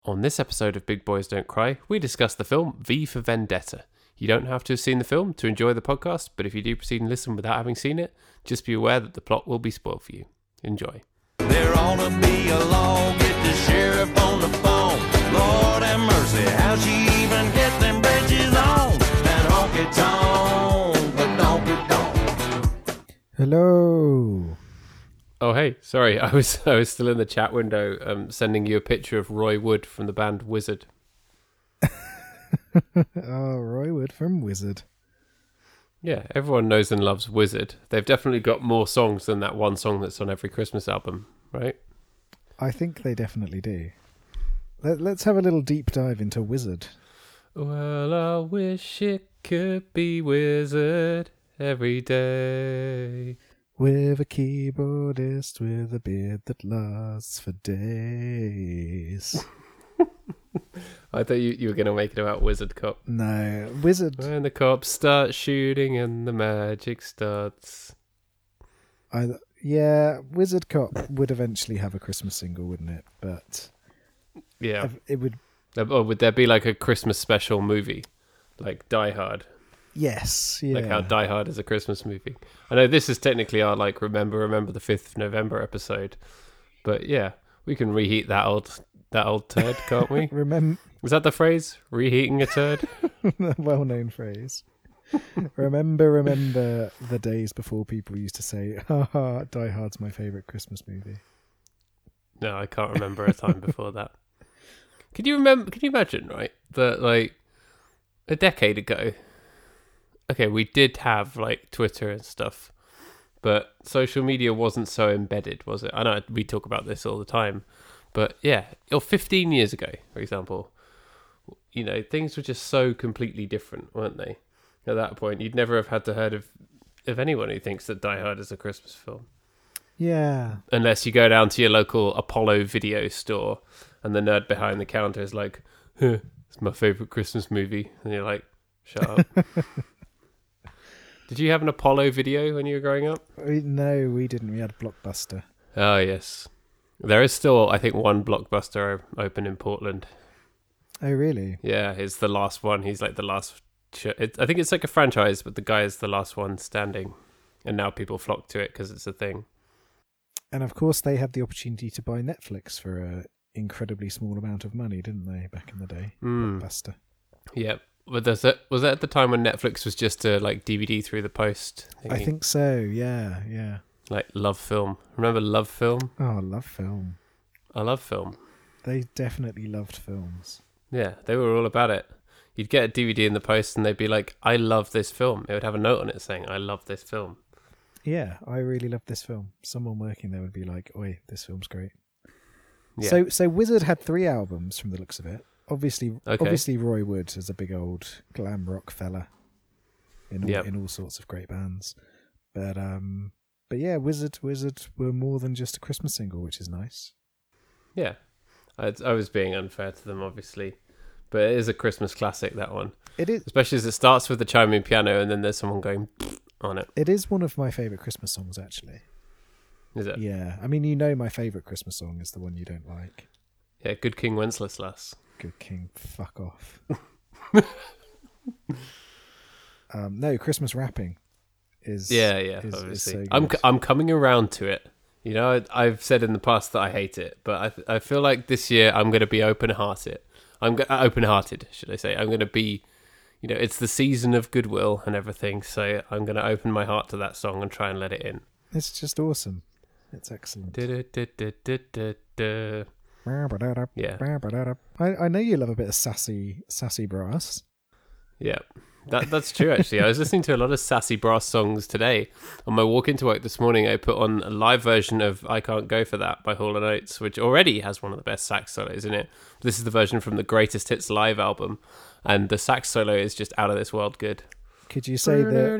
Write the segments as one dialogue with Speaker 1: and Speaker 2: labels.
Speaker 1: On this episode of Big Boys Don't Cry, we discuss the film V for Vendetta. You don't have to have seen the film to enjoy the podcast, but if you do proceed and listen without having seen it, just be aware that the plot will be spoiled for you. Enjoy.
Speaker 2: There ought to be a law, get the sheriff on the phone. Lord have mercy, how she even get them bridges on? That honky-tonk, the donkey-donk.
Speaker 3: Hello.
Speaker 1: Oh hey, sorry, I was still in the chat window sending you a picture of Roy Wood from the band Wizard.
Speaker 3: Oh, Roy Wood from Wizard.
Speaker 1: Yeah, everyone knows and loves Wizard. They've definitely got more songs than that one song that's on every Christmas album, right?
Speaker 3: I think they definitely do. Let's have a little deep dive into Wizard.
Speaker 1: Well, I wish it could be Wizard every day.
Speaker 3: With a keyboardist with a beard that lasts for days.
Speaker 1: I thought you were going to make it about Wizard Cop.
Speaker 3: No, Wizard.
Speaker 1: When the cops start shooting and the magic starts.
Speaker 3: Wizard Cop would eventually have a Christmas single, wouldn't it? But
Speaker 1: Yeah.
Speaker 3: it would.
Speaker 1: Or would there be like a Christmas special movie? Like Die Hard?
Speaker 3: Yes, yeah.
Speaker 1: Like how Die Hard is a Christmas movie. I know this is technically our like Remember the 5th of November episode. But yeah, we can reheat that old turd, can't we? Is that the phrase? Reheating a turd?
Speaker 3: Well-known phrase. Remember the days before people used to say, haha, Die Hard's my favourite Christmas movie.
Speaker 1: No, I can't remember a time before that. Can you imagine, right, that like a decade ago, okay, we did have like Twitter and stuff, but social media wasn't so embedded, was it? I know we talk about this all the time, but yeah, or 15 years ago, for example, you know, things were just so completely different, weren't they? At that point, you'd never have had to heard of anyone who thinks that Die Hard is a Christmas film.
Speaker 3: Yeah.
Speaker 1: Unless you go down to your local Apollo video store and the nerd behind the counter is like, it's my favourite Christmas movie. And you're like, shut up. Did you have an Apollo video when you were growing up?
Speaker 3: No, we didn't. We had Blockbuster.
Speaker 1: Oh, yes. There is still, I think, one Blockbuster open in Portland.
Speaker 3: Oh, really?
Speaker 1: Yeah, it's the last one. He's like the last... I think it's like a franchise, but the guy is the last one standing. And now people flock to it because it's a thing.
Speaker 3: And of course, they had the opportunity to buy Netflix for an incredibly small amount of money, didn't they, back in the day? Blockbuster.
Speaker 1: Yeah. Was that at the time when Netflix was just a like DVD through the post thingy?
Speaker 3: I think so, yeah.
Speaker 1: Like Love Film. Remember Love Film?
Speaker 3: Oh, I love film.
Speaker 1: I love film.
Speaker 3: They definitely loved films.
Speaker 1: Yeah, they were all about it. You'd get a DVD in the post and they'd be like, I love this film. It would have a note on it saying, I love this film.
Speaker 3: Yeah, I really love this film. Someone working there would be like, oi, this film's great.
Speaker 1: Yeah.
Speaker 3: So Wizard had 3 albums from the looks of it. Obviously Roy Wood is a big old glam rock fella in all sorts of great bands. But yeah, Wizard were more than just a Christmas single, which is nice.
Speaker 1: Yeah. I was being unfair to them, obviously. But it is a Christmas classic, that one.
Speaker 3: It is.
Speaker 1: Especially as it starts with the chiming piano and then there's someone going on it.
Speaker 3: It is one of my favourite Christmas songs, actually.
Speaker 1: Is it?
Speaker 3: Yeah. I mean, you know my favourite Christmas song is the one you don't like.
Speaker 1: Yeah, Good King Wenceslas.
Speaker 3: Good King, fuck off. No, Christmas rapping is
Speaker 1: obviously.
Speaker 3: is so good.
Speaker 1: I'm coming around to it. You know, I've said in the past that I hate it, but I feel like this year I'm going to be open-hearted. Open-hearted, should I say? I'm going to be, you know, it's the season of goodwill and everything, so I'm going to open my heart to that song and try and let it in.
Speaker 3: It's just awesome. It's excellent.
Speaker 1: Yeah.
Speaker 3: I know you love a bit of sassy brass.
Speaker 1: Yeah, that's true, actually. I was listening to a lot of sassy brass songs today. On my walk into work this morning, I put on a live version of I Can't Go For That by Hall & Oates, which already has one of the best sax solos in it. This is the version from the Greatest Hits live album, and the sax solo is just out of this world good.
Speaker 3: Could you say that?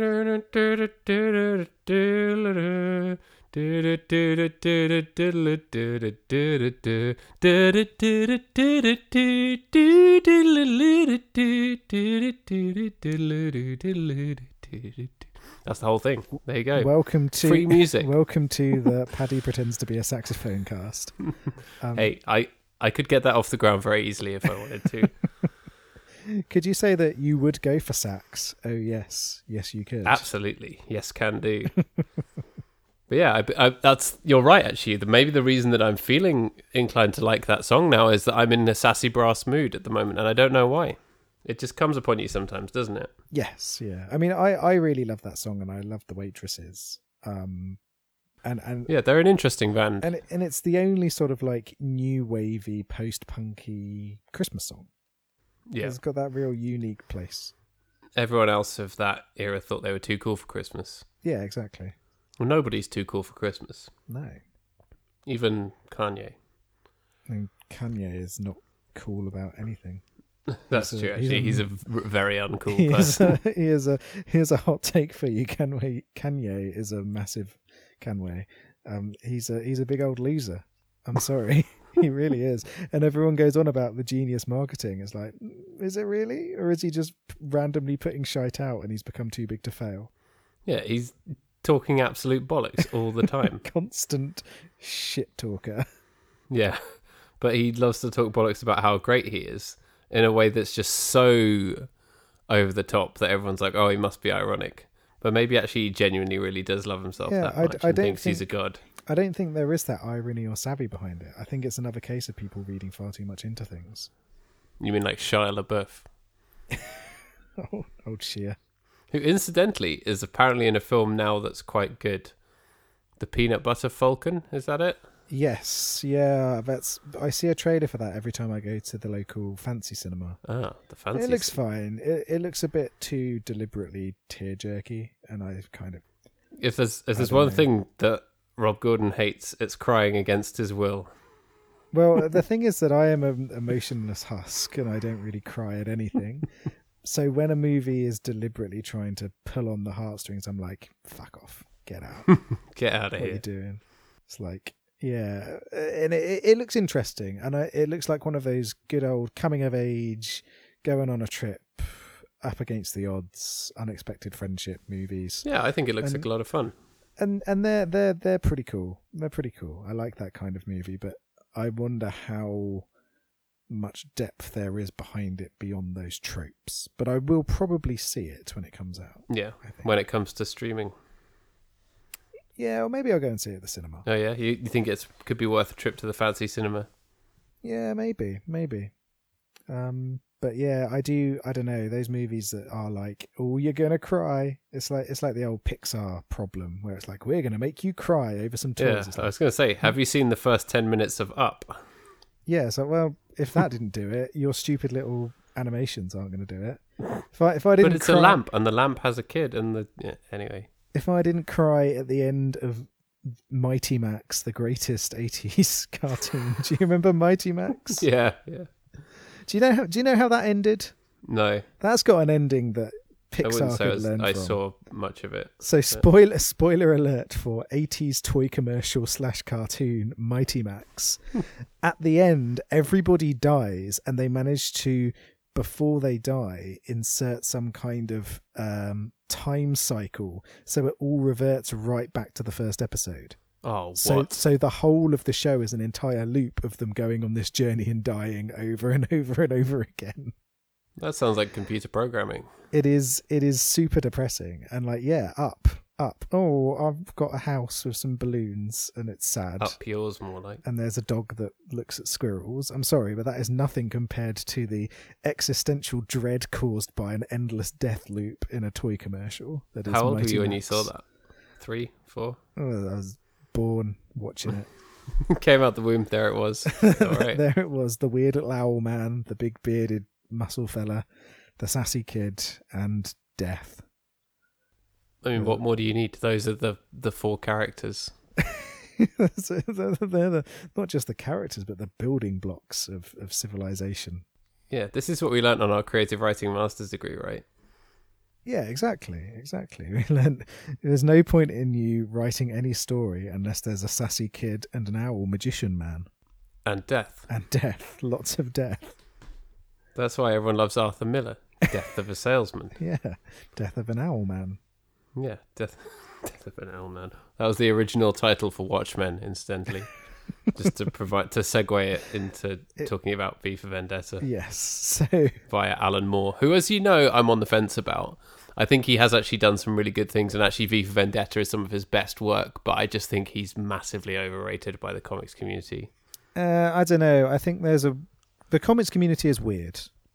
Speaker 1: That's the whole thing. There you go.
Speaker 3: Welcome to
Speaker 1: free music.
Speaker 3: Welcome to the Paddy Pretends to Be a Saxophone cast.
Speaker 1: Hey, I could get that off the ground very easily if I wanted to.
Speaker 3: Could you say that you would go for sax? Oh, yes. Yes, you could.
Speaker 1: Absolutely. Yes, can do. But yeah, you're right, actually. Maybe the reason that I'm feeling inclined to like that song now is that I'm in a sassy brass mood at the moment, and I don't know why. It just comes upon you sometimes, doesn't it?
Speaker 3: Yes, yeah. I mean, I really love that song, and I love the Waitresses. And
Speaker 1: yeah, they're an interesting band.
Speaker 3: And it's the only sort of like new wavy, post-punky Christmas song.
Speaker 1: Yeah.
Speaker 3: It's got that real unique place.
Speaker 1: Everyone else of that era thought they were too cool for Christmas.
Speaker 3: Yeah, exactly.
Speaker 1: Well, nobody's too cool for Christmas.
Speaker 3: No.
Speaker 1: Even Kanye.
Speaker 3: I mean, Kanye is not cool about anything.
Speaker 1: That's true, actually. He's a very uncool person.
Speaker 3: Here's a hot take for you. Kanye is a massive Kanye. He's a big old loser. I'm sorry. He really is. And everyone goes on about the genius marketing. It's like, is it really? Or is he just randomly putting shite out and he's become too big to fail?
Speaker 1: Yeah, he's talking absolute bollocks all the time.
Speaker 3: Constant shit talker.
Speaker 1: Yeah, but he loves to talk bollocks about how great he is in a way that's just so over the top that everyone's like, oh, he must be ironic. But maybe actually he genuinely really does love himself that much and thinks he's a god. I
Speaker 3: don't think there is that irony or savvy behind it. I think it's another case of people reading far too much into things.
Speaker 1: You mean like Shia LaBeouf?
Speaker 3: Old Shia.
Speaker 1: Who incidentally is apparently in a film now that's quite good. The Peanut Butter Falcon, is that it?
Speaker 3: Yes, yeah. I see a trailer for that every time I go to the local fancy cinema.
Speaker 1: Ah, the fancy.
Speaker 3: It looks fine. It looks a bit too deliberately tear jerky, and I kind of.
Speaker 1: If there's one thing that Rob Gordon hates, it's crying against his will.
Speaker 3: Well, the thing is that I am an emotionless husk, and I don't really cry at anything. So when a movie is deliberately trying to pull on the heartstrings, I'm like, fuck off, get out,
Speaker 1: get out of here.
Speaker 3: What are you doing? It's like. Yeah, and it looks interesting, and it looks like one of those good old coming of age, going on a trip, up against the odds, unexpected friendship movies.
Speaker 1: Yeah, I think it looks like a lot of fun.
Speaker 3: And they're pretty cool. They're pretty cool. I like that kind of movie, but I wonder how much depth there is behind it beyond those tropes. But I will probably see it when it comes out.
Speaker 1: Yeah, when it comes to streaming.
Speaker 3: Yeah, or maybe I'll go and see it at the cinema.
Speaker 1: Oh yeah, you think it could be worth a trip to the fancy cinema?
Speaker 3: Yeah, maybe. But yeah, I don't know, those movies that are like, oh, you're gonna cry. It's like the old Pixar problem where it's like, we're gonna make you cry over some toys.
Speaker 1: Yeah, I was gonna say, have you seen the first 10 minutes of Up?
Speaker 3: Yeah, so well, if that didn't do it, your stupid little animations aren't gonna do it. If I didn't.
Speaker 1: But it's a lamp, and the lamp has a kid, and anyway.
Speaker 3: If I didn't cry at the end of Mighty Max, the greatest 80s cartoon, do you remember Mighty Max?
Speaker 1: Yeah.
Speaker 3: Do you know how that ended?
Speaker 1: No.
Speaker 3: That's got an ending that Pixar could learn from.
Speaker 1: I saw much of it.
Speaker 3: So spoiler alert for 80s toy commercial / cartoon Mighty Max. At the end, everybody dies, and they manage to, before they die, insert some kind of time cycle, so it all reverts right back to the first episode.
Speaker 1: Oh,
Speaker 3: what? So the whole of the show is an entire loop of them going on this journey and dying over and over and over again.
Speaker 1: That sounds like computer programming.
Speaker 3: It is super depressing, and like, yeah, up. Oh, I've got a house with some balloons, and it's sad.
Speaker 1: Up yours, more like.
Speaker 3: And there's a dog that looks at squirrels. I'm sorry, but that is nothing compared to the existential dread caused by an endless death loop in a toy commercial.
Speaker 1: How old were you when you saw that? 3, 4?
Speaker 3: Oh, I was born watching it.
Speaker 1: Came out the womb, there it was. All right.
Speaker 3: There it was, the weird little owl man, the big bearded muscle fella, the sassy kid, and death.
Speaker 1: I mean, what more do you need? Those are the 4 characters.
Speaker 3: They're not just the characters, but the building blocks of civilization.
Speaker 1: Yeah, this is what we learnt on our creative writing master's degree, right?
Speaker 3: Yeah, exactly. We learned there's no point in you writing any story unless there's a sassy kid and an owl magician man.
Speaker 1: And death.
Speaker 3: Lots of death.
Speaker 1: That's why everyone loves Arthur Miller. Death of a salesman.
Speaker 3: Yeah, death of an owl man.
Speaker 1: Yeah, death of an owl man. That was the original title for Watchmen, incidentally. Just to segue it into talking about V for Vendetta.
Speaker 3: Yes. So
Speaker 1: via Alan Moore, who, as you know, I'm on the fence about. I think he has actually done some really good things, and actually V for Vendetta is some of his best work, but I just think he's massively overrated by the comics community.
Speaker 3: I don't know. I think the comics community is weird.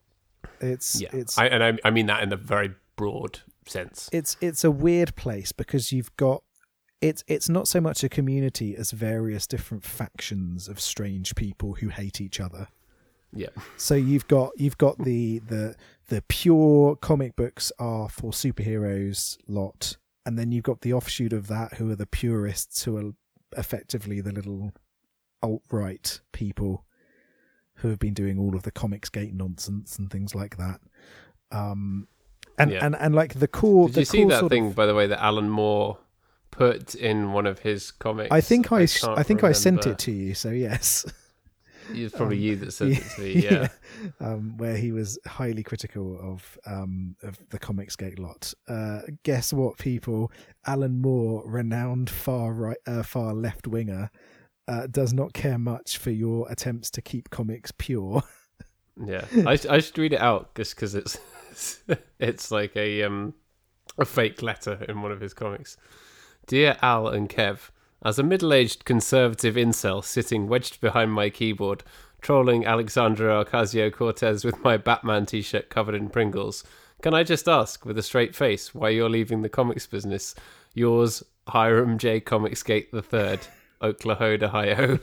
Speaker 1: I mean that in a very broad sense.
Speaker 3: It's a weird place because you've got it's not so much a community as various different factions of strange people who hate each other.
Speaker 1: Yeah.
Speaker 3: So you've got the pure comic books are for superheroes lot, and then you've got the offshoot of that who are the purists, who are effectively the little alt-right people who have been doing all of the Comicsgate nonsense and things like that. And like the core.
Speaker 1: Did you see that thing, by the way, that Alan Moore put in one of his comics?
Speaker 3: I think I sent it to you. So yes.
Speaker 1: It's probably you that sent it to me, yeah.
Speaker 3: Where he was highly critical of the Comicsgate lot. Guess what, people? Alan Moore, renowned far left winger, does not care much for your attempts to keep comics pure.
Speaker 1: Yeah, I should read it out just because it's like a fake letter in one of his comics. Dear Al and Kev. As a middle-aged conservative incel sitting wedged behind my keyboard, trolling Alexandra Ocasio-Cortez with my Batman t-shirt covered in Pringles, can I just ask, with a straight face, why you're leaving the comics business? Yours, Hiram J. Comicsgate III, Oklahoma, Ohio.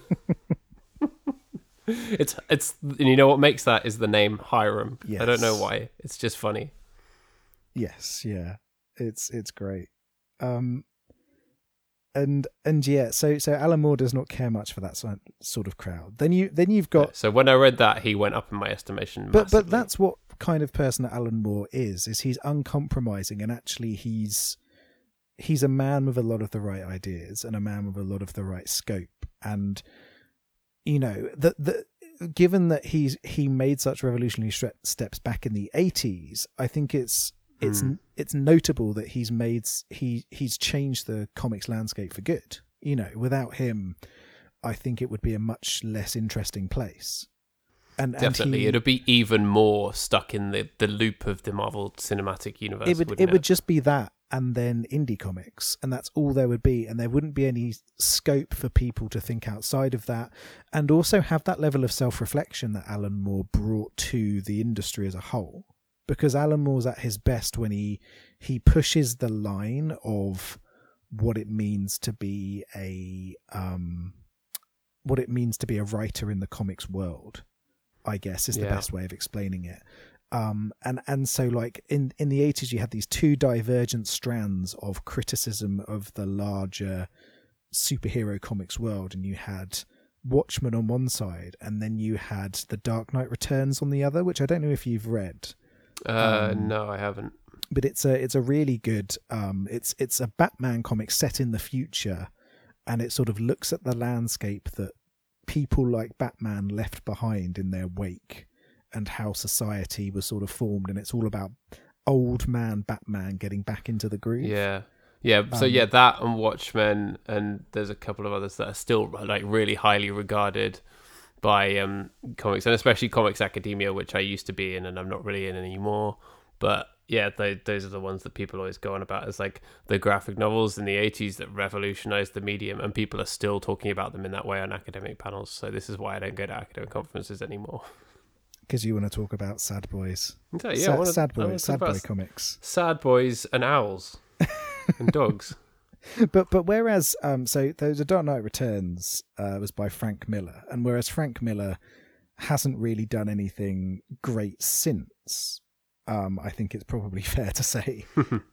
Speaker 1: It's and you know what makes that is the name Hiram. Yes. I don't know why. It's just funny.
Speaker 3: Yes, yeah. It's great. And yeah, so Alan Moore does not care much for that sort of crowd. Then you've got.
Speaker 1: Yeah, so when I read that, he went up in my estimation.
Speaker 3: But that's what kind of person that Alan Moore is he's uncompromising, and actually he's a man with a lot of the right ideas and a man with a lot of the right scope. And you know given that he made such revolutionary steps back in the 80s, I think it's notable that he's changed the comics landscape for good. You know, without him, I think it would be a much less interesting place. And
Speaker 1: definitely, it'd be even more stuck in the loop of the Marvel Cinematic Universe.
Speaker 3: It would just be that, and then indie comics, and that's all there would be, and there wouldn't be any scope for people to think outside of that, and also have that level of self-reflection that Alan Moore brought to the industry as a whole. Because Alan Moore's at his best when he pushes the line of what it means to be a writer in the comics world, I guess is the best way of explaining it. And so like in the 80s you had these two divergent strands of criticism of the larger superhero comics world, and you had Watchmen on one side, and then you had The Dark Knight Returns on the other, which I don't know if you've read.
Speaker 1: No, I haven't.
Speaker 3: But it's a really good. It's a Batman comic set in the future, and it sort of looks at the landscape that people like Batman left behind in their wake, and how society was sort of formed. And it's all about old man Batman getting back into the groove.
Speaker 1: Yeah. So that and Watchmen, and there's a couple of others that are still like really highly regarded by comics, and especially Comics Academia, which I used to be in and I'm not really in anymore. But yeah, those are the ones that people always go on about as like the graphic novels in the 80s that revolutionized the medium, and people are still talking about them in that way on academic panels. So this is why I don't go to academic conferences anymore.
Speaker 3: Because you want to talk about sad boys.
Speaker 1: Yeah,
Speaker 3: sad boy comics.
Speaker 1: Sad boys and owls and dogs.
Speaker 3: But whereas so The Dark Knight Returns was by Frank Miller, and whereas Frank Miller hasn't really done anything great since, I think it's probably fair to say.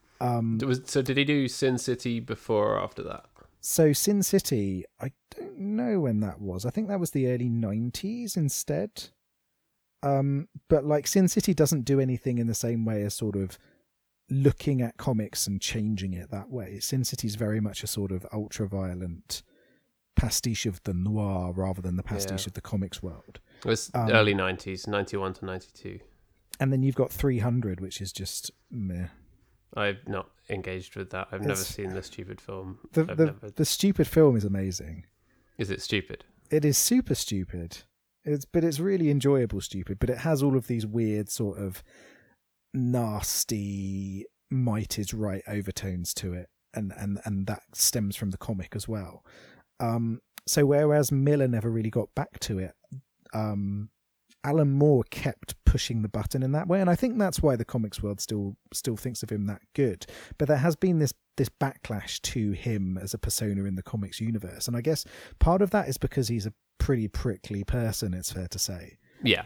Speaker 1: So did he do Sin City before or after that?
Speaker 3: So Sin City, I don't know when that was. I think that was the early 90s instead. But like Sin City doesn't do anything in the same way as sort of looking at comics and changing it that way. Sin City is very much a sort of ultra-violent pastiche of the noir rather than the pastiche of the comics world.
Speaker 1: It was early 90s, 91 to 92.
Speaker 3: And then you've got 300, which is just meh.
Speaker 1: I've not engaged with that. I've never seen the stupid film.
Speaker 3: The stupid film is amazing.
Speaker 1: Is it stupid?
Speaker 3: It is super stupid. But it's really enjoyable stupid. But it has all of these weird sort of nasty might is right overtones to it, and that stems from the comic as well. So whereas Miller never really got back to it, Alan Moore kept pushing the button in that way, and I think that's why the comics world still thinks of him that good. But there has been this backlash to him as a persona in the comics universe, and I guess part of that is because he's a pretty prickly person, it's fair to say.
Speaker 1: Yeah.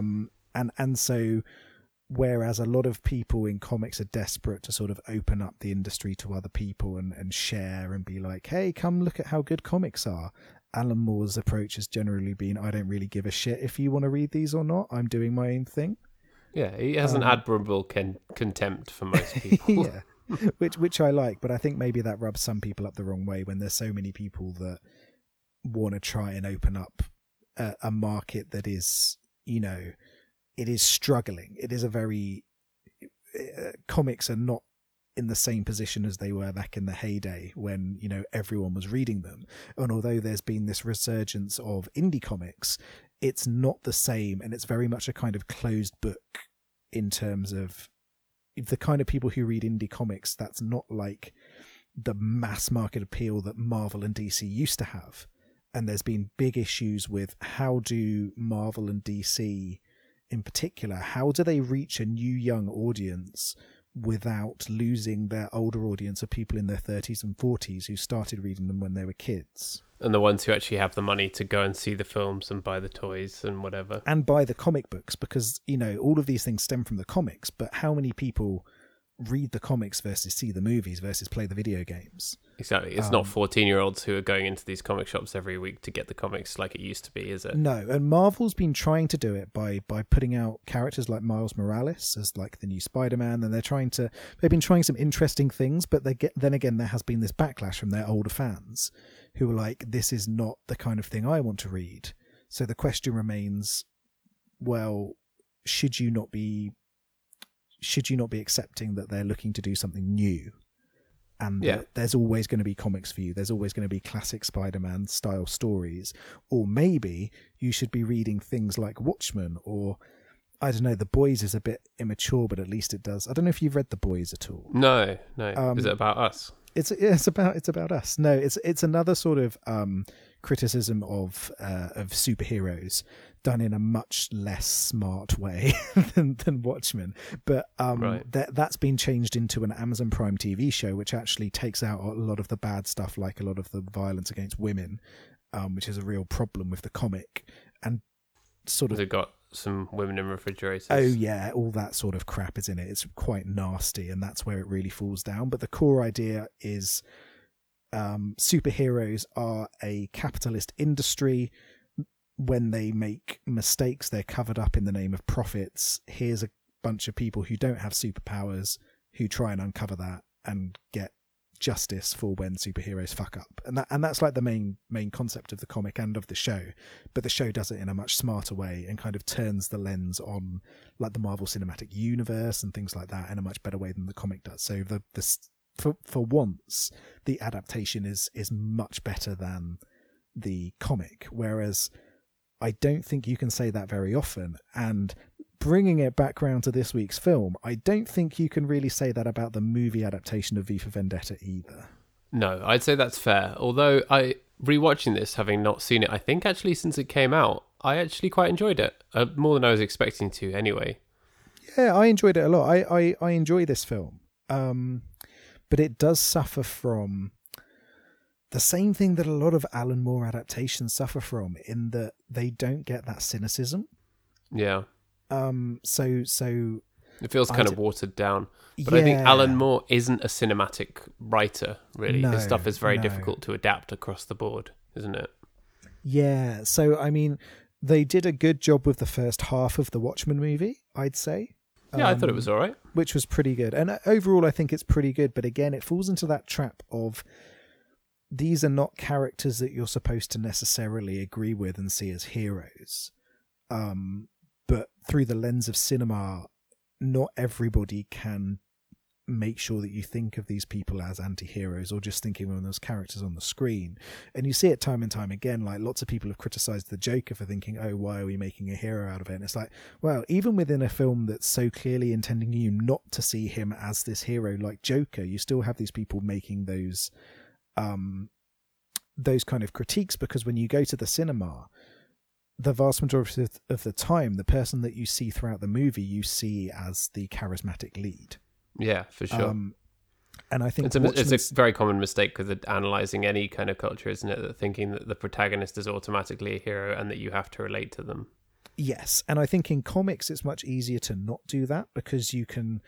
Speaker 3: And so whereas a lot of people in comics are desperate to sort of open up the industry to other people and share and be like, hey, come look at how good comics are, Alan Moore's approach has generally been, I don't really give a shit if you want to read these or not. I'm doing my own thing.
Speaker 1: Yeah, he has an admirable contempt for most people.
Speaker 3: Yeah, which I like, but I think maybe that rubs some people up the wrong way when there's so many people that want to try and open up a market that is, you know, it is struggling. It is a very... comics are not in the same position as they were back in the heyday when, you know, everyone was reading them. And although there's been this resurgence of indie comics, it's not the same, and it's very much a kind of closed book in terms of the kind of people who read indie comics. That's not like the mass market appeal that Marvel and DC used to have. And there's been big issues with how do Marvel and DC in particular, how do they reach a new young audience without losing their older audience of people in their 30s and 40s who started reading them when they were kids?
Speaker 1: And the ones who actually have the money to go and see the films and buy the toys and whatever.
Speaker 3: And buy the comic books, because, you know, all of these things stem from the comics, but how many people read the comics versus see the movies versus play the video games?
Speaker 1: Exactly. It's not 14-year-olds who are going into these comic shops every week to get the comics like it used to be, is it?
Speaker 3: No, and Marvel's been trying to do it by putting out characters like Miles Morales as like the new Spider-Man, and they've been trying some interesting things, but then again there has been this backlash from their older fans who are like, this is not the kind of thing I want to read. So the question remains, well, should you not be accepting that they're looking to do something new, and that there's always going to be comics for you, there's always going to be classic Spider-Man style stories, or maybe you should be reading things like Watchmen, or I don't know, The Boys is a bit immature, but at least it does. I don't know if you've read The Boys at all.
Speaker 1: No. Is it about us?
Speaker 3: It's about us. No, it's another sort of criticism of superheroes done in a much less smart way than Watchmen, but that's been changed into an Amazon Prime TV show, which actually takes out a lot of the bad stuff, like a lot of the violence against women, which is a real problem with the comic, and sort of
Speaker 1: has it got some women in refrigerators?
Speaker 3: Oh yeah, all that sort of crap is in it. It's quite nasty, and that's where it really falls down. But the core idea is superheroes are a capitalist industry. When they make mistakes, they're covered up in the name of profits. Here's a bunch of people who don't have superpowers who try and uncover that and get justice for when superheroes fuck up. And that's like the main concept of the comic and of the show. But the show does it in a much smarter way and kind of turns the lens on like the Marvel Cinematic Universe and things like that in a much better way than the comic does. So for once, the adaptation is much better than the comic, whereas I don't think you can say that very often. And bringing it back round to this week's film, I don't think you can really say that about the movie adaptation of V for Vendetta either.
Speaker 1: No, I'd say that's fair. Although rewatching this, having not seen it, I think actually since it came out, I actually quite enjoyed it. More than I was expecting to anyway.
Speaker 3: Yeah, I enjoyed it a lot. I enjoy this film. But it does suffer from the same thing that a lot of Alan Moore adaptations suffer from, in that they don't get that cynicism.
Speaker 1: Yeah.
Speaker 3: So
Speaker 1: it feels kind of watered down. But I think Alan Moore isn't a cinematic writer, really. His stuff is very difficult to adapt across the board, isn't it?
Speaker 3: Yeah. So, I mean, they did a good job with the first half of the Watchmen movie, I'd say.
Speaker 1: Yeah, I thought it was all right.
Speaker 3: Which was pretty good. And overall, I think it's pretty good. But again, it falls into that trap of these are not characters that you're supposed to necessarily agree with and see as heroes. But through the lens of cinema, not everybody can make sure that you think of these people as anti-heroes or just thinking of them as characters on the screen. And you see it time and time again. Like, lots of people have criticized the Joker for thinking, oh, why are we making a hero out of it? And it's like, well, even within a film that's so clearly intending you not to see him as this hero like Joker, you still have these people making those kind of critiques, because when you go to the cinema, the vast majority of the time, the person that you see throughout the movie, you see as the charismatic lead.
Speaker 1: Yeah, for sure.
Speaker 3: And I think
Speaker 1: it's a very common mistake with analysing any kind of culture, isn't it? That thinking that the protagonist is automatically a hero and that you have to relate to them.
Speaker 3: Yes, and I think in comics it's much easier to not do that, because you can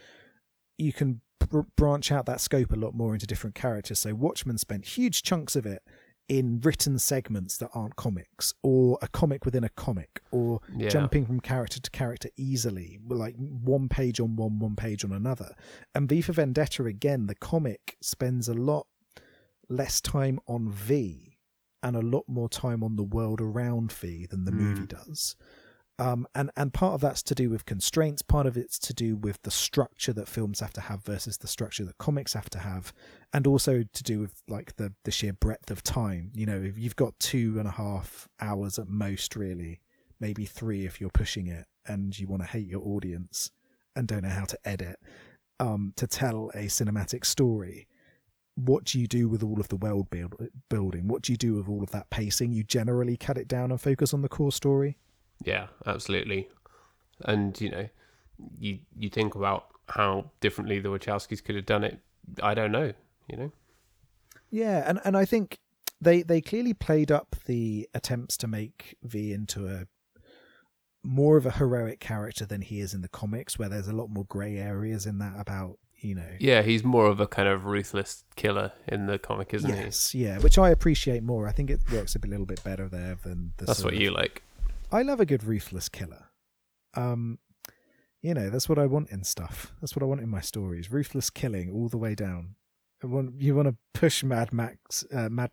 Speaker 3: branch out that scope a lot more into different characters. So Watchmen spent huge chunks of it in written segments that aren't comics, or a comic within a comic, or jumping from character to character easily, like one page on one page on another. And V for Vendetta, again, the comic spends a lot less time on V and a lot more time on the world around V than the movie does. And part of that's to do with constraints, part of it's to do with the structure that films have to have versus the structure that comics have to have, and also to do with like the sheer breadth of time. You know, if you've got 2.5 hours at most, really, maybe 3 if you're pushing it, and you want to hate your audience and don't know how to edit, to tell a cinematic story, what do you do with all of the world building? What do you do with all of that pacing? You generally cut it down and focus on the core story.
Speaker 1: Yeah, absolutely. And, you know, you think about how differently the Wachowskis could have done it. I don't know, you know?
Speaker 3: Yeah, and I think they clearly played up the attempts to make V into a more of a heroic character than he is in the comics, where there's a lot more grey areas in that about, you know...
Speaker 1: Yeah, he's more of a kind of ruthless killer in the comic, isn't he?
Speaker 3: Yes, yeah, which I appreciate more. I think it works a little bit better there than the...
Speaker 1: That's what you like.
Speaker 3: I love a good ruthless killer. You know, that's what I want in stuff. That's what I want in my stories. Ruthless killing all the way down. You want to push Mighty Max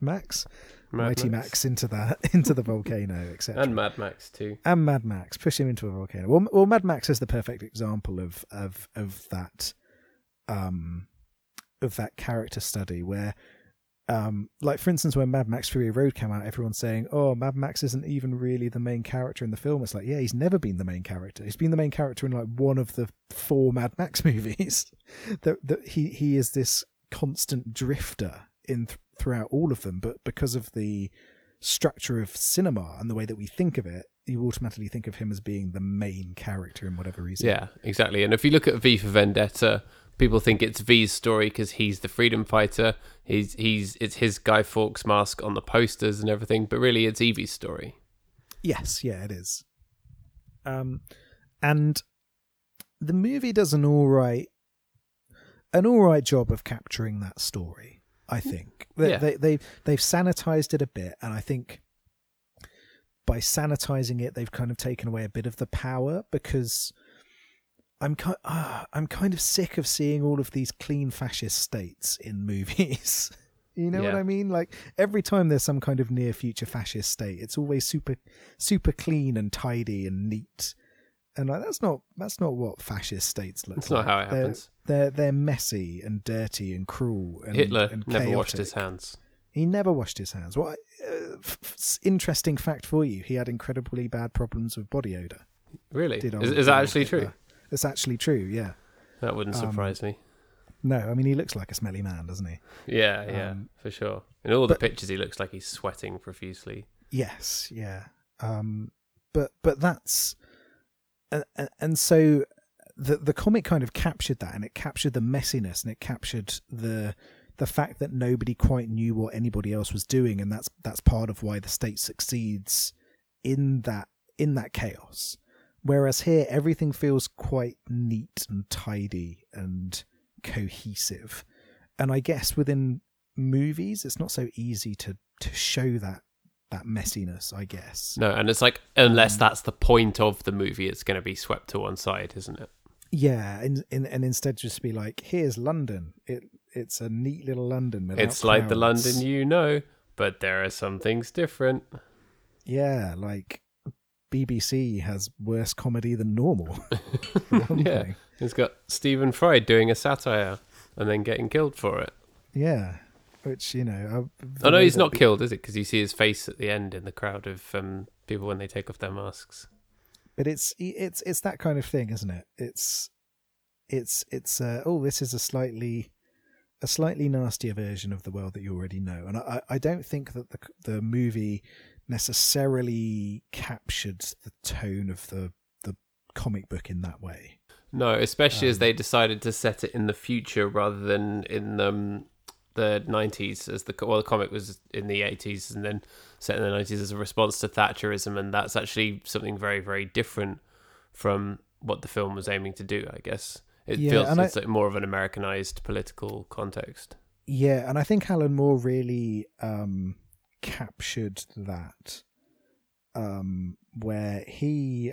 Speaker 3: into the volcano, etc.
Speaker 1: And Mad Max too.
Speaker 3: And Mad Max, push him into a volcano. Well, Mad Max is the perfect example of that character study where. Like, for instance, when Mad Max Fury Road came out, everyone's saying, oh, Mad Max isn't even really the main character in the film. It's like, yeah, he's never been the main character. He's been the main character in like one of the 4 Mad Max movies. that he is this constant drifter throughout all of them, but because of the structure of cinema and the way that we think of it, you automatically think of him as being the main character in whatever reason.
Speaker 1: Yeah, exactly. And if you look at V for Vendetta, people think it's V's story because he's the freedom fighter. It's his Guy Fawkes mask on the posters and everything, but really it's Evie's story.
Speaker 3: Yes, yeah, it is. And the movie does an all right job of capturing that story, I think. They've sanitized it a bit, and I think by sanitizing it, they've kind of taken away a bit of the power, because I'm kind of sick of seeing all of these clean fascist states in movies. You know what I mean? Like, every time there's some kind of near future fascist state, it's always super clean and tidy and neat. And like, that's not what fascist states look like.
Speaker 1: That's not how it happens.
Speaker 3: They're messy and dirty and cruel. And
Speaker 1: Hitler
Speaker 3: and
Speaker 1: never washed his hands.
Speaker 3: He never washed his hands. Well, interesting fact for you: he had incredibly bad problems with body odor.
Speaker 1: Really? Is that actually true?
Speaker 3: It's actually true, yeah.
Speaker 1: That wouldn't surprise me.
Speaker 3: No, I mean, he looks like a smelly man, doesn't he?
Speaker 1: Yeah, for sure. In all the pictures, he looks like he's sweating profusely.
Speaker 3: Yes, yeah. But that's... And so the comic kind of captured that, and it captured the messiness, and it captured the fact that nobody quite knew what anybody else was doing, and that's part of why the state succeeds in that chaos. Whereas here, everything feels quite neat and tidy and cohesive. And I guess within movies, it's not so easy to show that messiness, I guess.
Speaker 1: No, and it's like, unless that's the point of the movie, it's going to be swept to one side, isn't it?
Speaker 3: Yeah, and instead just be like, here's London. It's a neat little London.
Speaker 1: It's like crowds. The London you know, but there are some things different.
Speaker 3: Yeah, like... BBC has worse comedy than normal.
Speaker 1: Yeah, it's got Stephen Fry doing a satire. and then getting killed for it.
Speaker 3: Yeah, which, you know...
Speaker 1: I know he's not killed, is it? Because you see his face at the end in the crowd of people when they take off their masks.
Speaker 3: But it's that kind of thing, isn't it? It's this is a slightly nastier version of the world that you already know. And I don't think that the movie necessarily captured the tone of the comic book in that way.
Speaker 1: No, especially as they decided to set it in the future rather than in the 90s, as the comic was in the 80s and then set in the 90s as a response to Thatcherism, and that's actually something very, very different from what the film was aiming to do, I guess. It feels it's like more of an Americanized political context.
Speaker 3: Yeah, and I think Alan Moore really captured that, where he...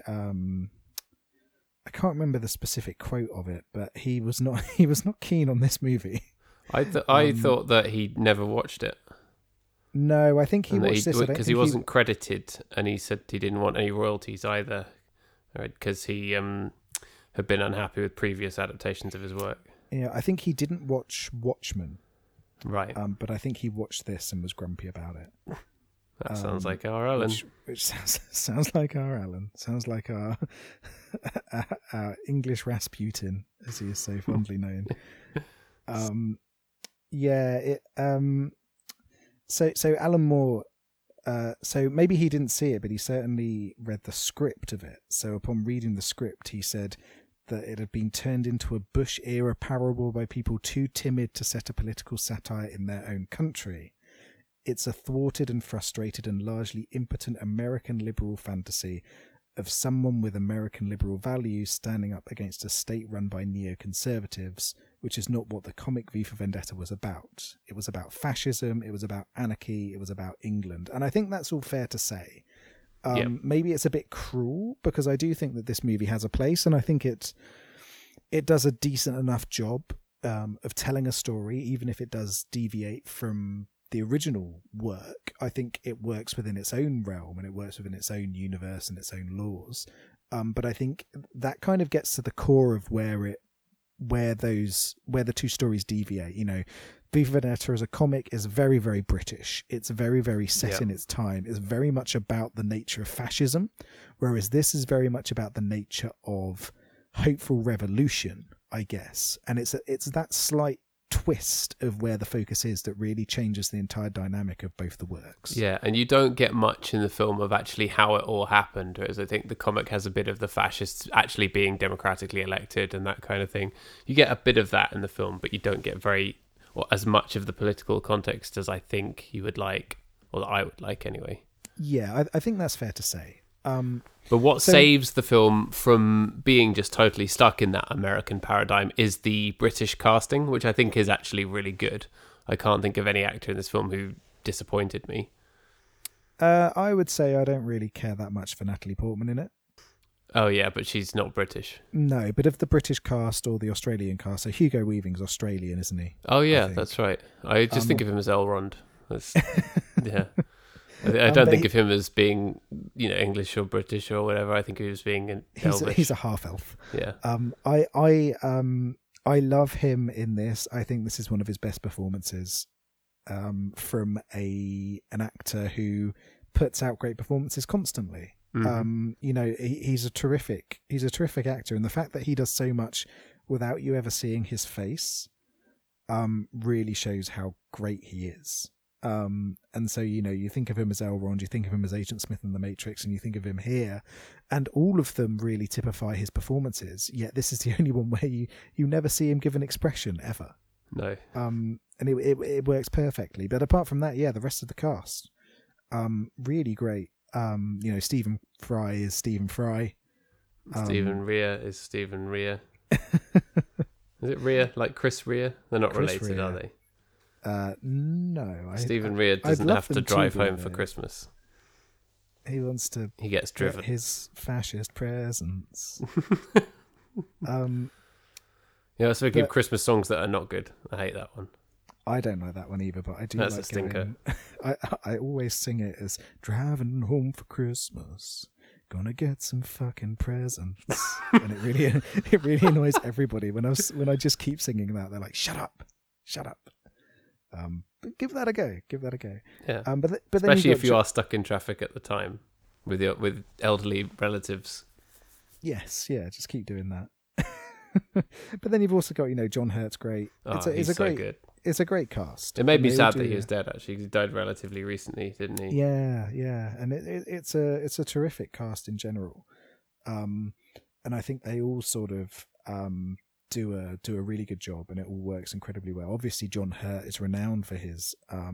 Speaker 3: I can't remember the specific quote of it, but he was not keen on this movie.
Speaker 1: I thought that he'd never watched it.
Speaker 3: No, I think he watched this
Speaker 1: because he wasn't credited, and he said he didn't want any royalties either, right? Because he had been unhappy with previous adaptations of his work.
Speaker 3: Yeah, I think he didn't watch Watchmen,
Speaker 1: right?
Speaker 3: But I think he watched this and was grumpy about it.
Speaker 1: That sounds like our Alan.
Speaker 3: Which sounds like our Alan. Sounds like our English Rasputin, as he is so fondly known. So Alan Moore, so maybe he didn't see it, but he certainly read the script of it. So upon reading the script, he said that it had been turned into a Bush-era parable by people too timid to set a political satire in their own country. It's a thwarted and frustrated and largely impotent American liberal fantasy of someone with American liberal values standing up against a state run by neoconservatives, which is not what the comic V for Vendetta was about. It was about fascism, it was about anarchy, it was about England. And I think that's all fair to say. Maybe it's a bit cruel, because I do think that this movie has a place, and I think it does a decent enough job of telling a story, even if it does deviate from the original work. I think it works within its own realm and it works within its own universe and its own laws. But I think that kind of gets to the core of where the two stories deviate. You know, V for Vendetta as a comic is very, very British. It's very, very set in its time. It's very much about the nature of fascism, whereas this is very much about the nature of hopeful revolution, I guess. And it's that slight twist of where the focus is that really changes the entire dynamic of both the works.
Speaker 1: Yeah, and you don't get much in the film of actually how it all happened, whereas I think the comic has a bit of the fascists actually being democratically elected and that kind of thing. You get a bit of that in the film, but you don't get as much of the political context as I think you would like, or that I would like anyway.
Speaker 3: Yeah, I think that's fair to say.
Speaker 1: But what saves the film from being just totally stuck in that American paradigm is the British casting, which I think is actually really good. I can't think of any actor in this film who disappointed me.
Speaker 3: I would say I don't really care that much for Natalie Portman in it.
Speaker 1: Oh yeah, but she's not British.
Speaker 3: No, but of the British cast or the Australian cast, so Hugo Weaving's Australian, isn't he?
Speaker 1: Oh yeah, that's right. I just think of him as Elrond. Yeah. I don't think of him as being, English or British or whatever. I think of him as being Elvish.
Speaker 3: He's a half elf.
Speaker 1: Yeah.
Speaker 3: I love him in this. I think this is one of his best performances from an actor who puts out great performances constantly. Mm-hmm. He's a terrific actor, and the fact that he does so much without you ever seeing his face really shows how great he is. And so, you think of him as Elrond, you think of him as Agent Smith in The Matrix, and you think of him here, and all of them really typify his performances, yet this is the only one where you never see him give an expression, ever.
Speaker 1: No.
Speaker 3: And it works perfectly. But apart from that, the rest of the cast, really great. Stephen Fry is Stephen Fry.
Speaker 1: Stephen Rea is Stephen Rea. Is it Rea? Like Chris Rea? They're not
Speaker 3: Chris
Speaker 1: related,
Speaker 3: Rea.
Speaker 1: Are they?
Speaker 3: No.
Speaker 1: Stephen Rea doesn't have to drive home for Christmas.
Speaker 3: He wants to.
Speaker 1: He gets driven.
Speaker 3: His fascist presents.
Speaker 1: Speaking of Christmas songs that are not good, I hate that one.
Speaker 3: I don't like that one either, but I do.
Speaker 1: That's
Speaker 3: like
Speaker 1: a stinker.
Speaker 3: I always sing it as driving home for Christmas, gonna get some fucking presents. And it really annoys everybody when I just keep singing that. They're like, shut up. But give that a go.
Speaker 1: Yeah.
Speaker 3: But
Speaker 1: especially if you are stuck in traffic at the time with elderly relatives.
Speaker 3: Yes, yeah, just keep doing that. But then you've also got, John Hurt's great.
Speaker 1: He's so good.
Speaker 3: It's a great cast.
Speaker 1: It made me sad that he was dead. Actually, he died relatively recently, didn't he?
Speaker 3: Yeah, and it's a terrific cast in general, and I think they all sort of do a really good job, and it all works incredibly well. Obviously, John Hurt is renowned for his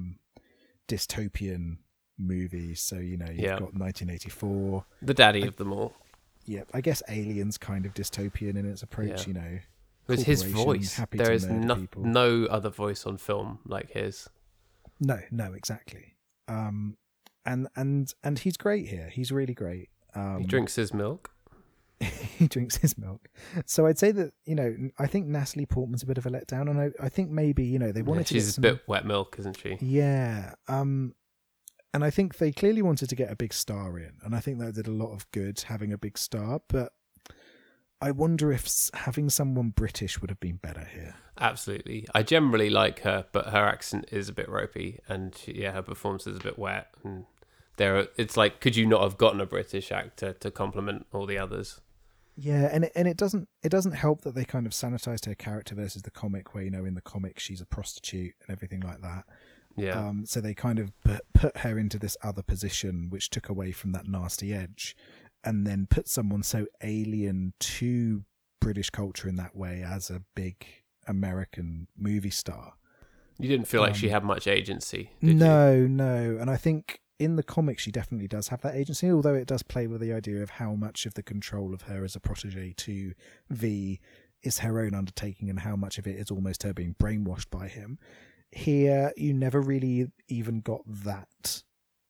Speaker 3: dystopian movies. So you've got 1984,
Speaker 1: the daddy of them all.
Speaker 3: Yeah, I guess Alien's kind of dystopian in its approach.
Speaker 1: It was his voice. There is no other voice on film like his.
Speaker 3: No, exactly. And he's great here. He's really great.
Speaker 1: He drinks his milk.
Speaker 3: He drinks his milk. So I'd say that, I think Natalie Portman's a bit of a letdown, and I think maybe, they wanted to.
Speaker 1: She's a bit wet milk, isn't she?
Speaker 3: Yeah. And I think they clearly wanted to get a big star in, and I think that did a lot of good having a big star, but I wonder if having someone British would have been better here. Absolutely.
Speaker 1: I generally like her, but her accent is a bit ropey, and her performance is a bit wet. And it's like, could you not have gotten a British actor to complement all the others?
Speaker 3: Yeah, and it doesn't help that they kind of sanitized her character versus the comic, where in the comic she's a prostitute and everything like that.
Speaker 1: Yeah.
Speaker 3: So they kind of put her into this other position, which took away from that nasty edge, and then put someone so alien to British culture in that way as a big American movie star.
Speaker 1: You didn't feel like she had much agency, did you?
Speaker 3: No. And I think in the comics she definitely does have that agency, although it does play with the idea of how much of the control of her as a protege to V is her own undertaking and how much of it is almost her being brainwashed by him. Here, you never really even got that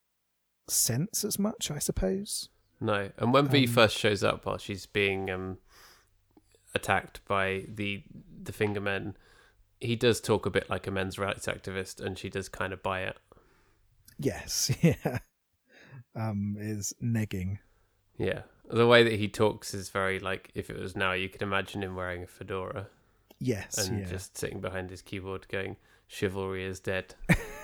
Speaker 3: sense as much, I suppose.
Speaker 1: No, and when V first shows up while she's being attacked by the finger men, he does talk a bit like a men's rights activist, and she does kind of buy it.
Speaker 3: Yes, yeah. Is negging.
Speaker 1: Yeah, the way that he talks is very like, if it was now, you could imagine him wearing a fedora.
Speaker 3: Yes,
Speaker 1: and just sitting behind his keyboard going, "Chivalry is dead."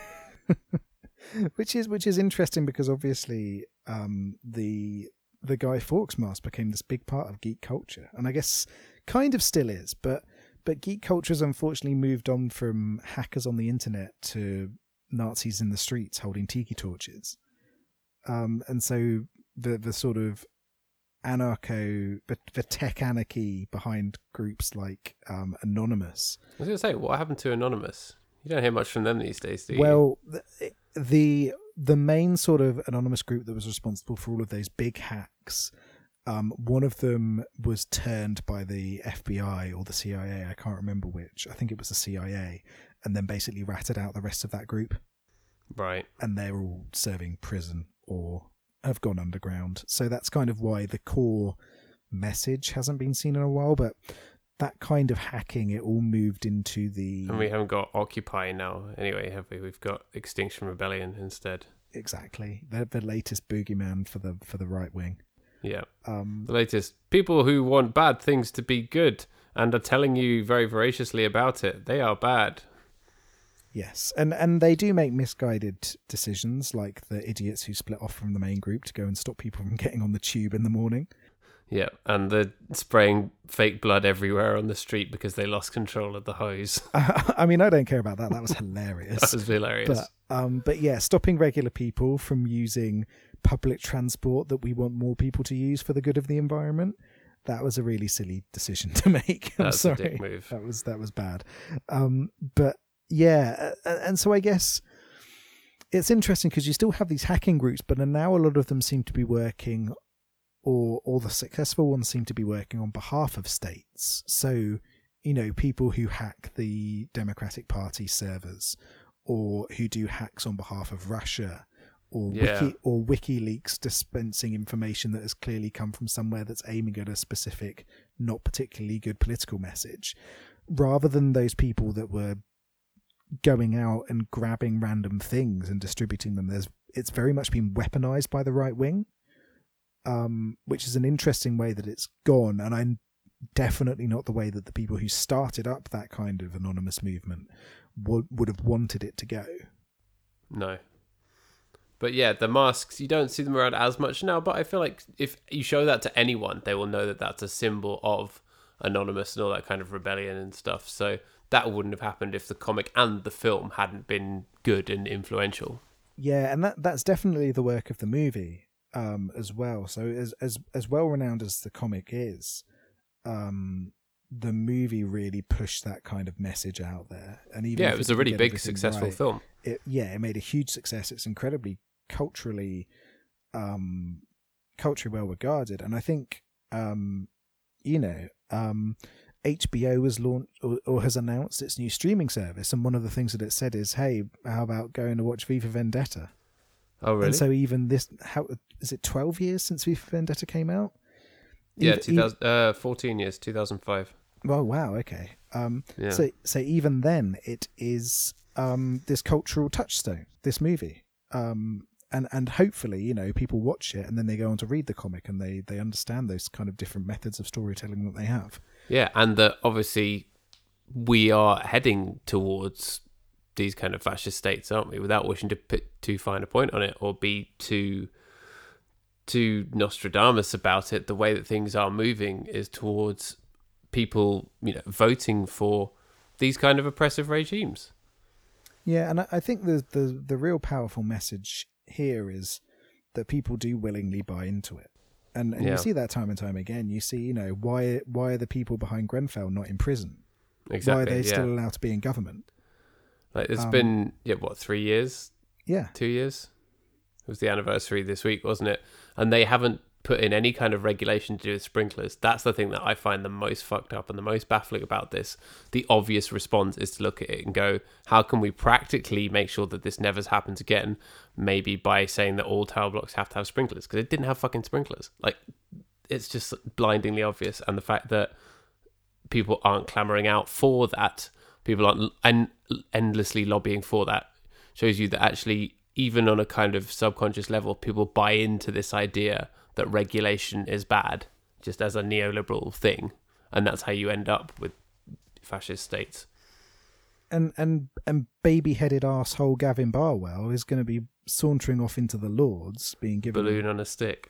Speaker 3: which is interesting because obviously the Guy Fawkes mask became this big part of geek culture, and I guess kind of still is, but geek culture has unfortunately moved on from hackers on the internet to Nazis in the streets holding tiki torches, and so the sort of the tech anarchy behind groups like Anonymous.
Speaker 1: I was going to say, what happened to Anonymous? You don't hear much from them these days, do you?
Speaker 3: Well, the main sort of anonymous group that was responsible for all of those big hacks, one of them was turned by the FBI or the CIA, I can't remember which. I think it was the CIA, and then basically ratted out the rest of that group.
Speaker 1: Right.
Speaker 3: And they're all serving prison or have gone underground. So that's kind of why the core message hasn't been seen in a while, but that kind of hacking, it all moved into the...
Speaker 1: And we haven't got Occupy now anyway, have we? We've got Extinction Rebellion instead.
Speaker 3: Exactly. They're the latest boogeyman for the right wing.
Speaker 1: Yeah. The latest people who want bad things to be good and are telling you very voraciously about it. They are bad.
Speaker 3: Yes, and they do make misguided decisions, like the idiots who split off from the main group to go and stop people from getting on the tube in the morning.
Speaker 1: Yeah, and the spraying fake blood everywhere on the street because they lost control of the hose.
Speaker 3: I mean, I don't care about that. That was hilarious.
Speaker 1: That was hilarious.
Speaker 3: But yeah, stopping regular people from using public transport that we want more people to use for the good of the environment. That was a really silly decision to make. I'm sorry.
Speaker 1: A dick move.
Speaker 3: That was bad. But yeah, and so I guess it's interesting because you still have these hacking groups, but now a lot of them seem to be working, or the successful ones seem to be working on behalf of states. So, people who hack the Democratic Party servers, or who do hacks on behalf of Russia, or WikiLeaks dispensing information that has clearly come from somewhere that's aiming at a specific, not particularly good political message, rather than those people that were going out and grabbing random things and distributing them. It's very much been weaponized by the right wing. which is an interesting way that it's gone. And I'm definitely not the way that the people who started up that kind of anonymous movement would have wanted it to go.
Speaker 1: No. But yeah, the masks, you don't see them around as much now, but I feel like if you show that to anyone, they will know that that's a symbol of Anonymous and all that kind of rebellion and stuff. So that wouldn't have happened if the comic and the film hadn't been good and influential.
Speaker 3: Yeah, and that's definitely the work of the movie as well. So as well renowned as the comic is, the movie really pushed that kind of message out there. And even
Speaker 1: it was a really big, successful film.
Speaker 3: It made a huge success. It's incredibly culturally well regarded, and I think HBO has launched or has announced its new streaming service, and one of the things that it said is, hey, how about going to watch V for Vendetta?
Speaker 1: Oh, really?
Speaker 3: And so even this, how is it 12 years since V for Vendetta came out?
Speaker 1: Yeah, 14 years, 2005.
Speaker 3: Oh, wow, okay. So even then, it is this cultural touchstone, this movie. And hopefully, people watch it and then they go on to read the comic and they understand those kind of different methods of storytelling that they have.
Speaker 1: Yeah, and that obviously we are heading towards these kind of fascist states, aren't we? Without wishing to put too fine a point on it or be too Nostradamus about it, the way that things are moving is towards people, voting for these kind of oppressive regimes.
Speaker 3: Yeah, and I think the real powerful message here is that people do willingly buy into it. And you see that time and time again. You see, why are the people behind Grenfell not in prison?
Speaker 1: Exactly.
Speaker 3: Why are they still allowed to be in government?
Speaker 1: Like it's been 3 years?
Speaker 3: Yeah.
Speaker 1: 2 years? It was the anniversary this week, wasn't it? And they haven't put in any kind of regulation to do with sprinklers. That's the thing that I find the most fucked up and the most baffling about this. The obvious response is to look at it and go, how can we practically make sure that this never happens again? Maybe by saying that all tower blocks have to have sprinklers, because it didn't have fucking sprinklers. Like, it's just blindingly obvious. And the fact that people aren't clamoring out for that, people aren't endlessly lobbying for that, shows you that actually, even on a kind of subconscious level, people buy into this idea that regulation is bad, just as a neoliberal thing, and that's how you end up with fascist states.
Speaker 3: And baby-headed arsehole Gavin Barwell is going to be sauntering off into the Lords, being given
Speaker 1: balloon on a stick.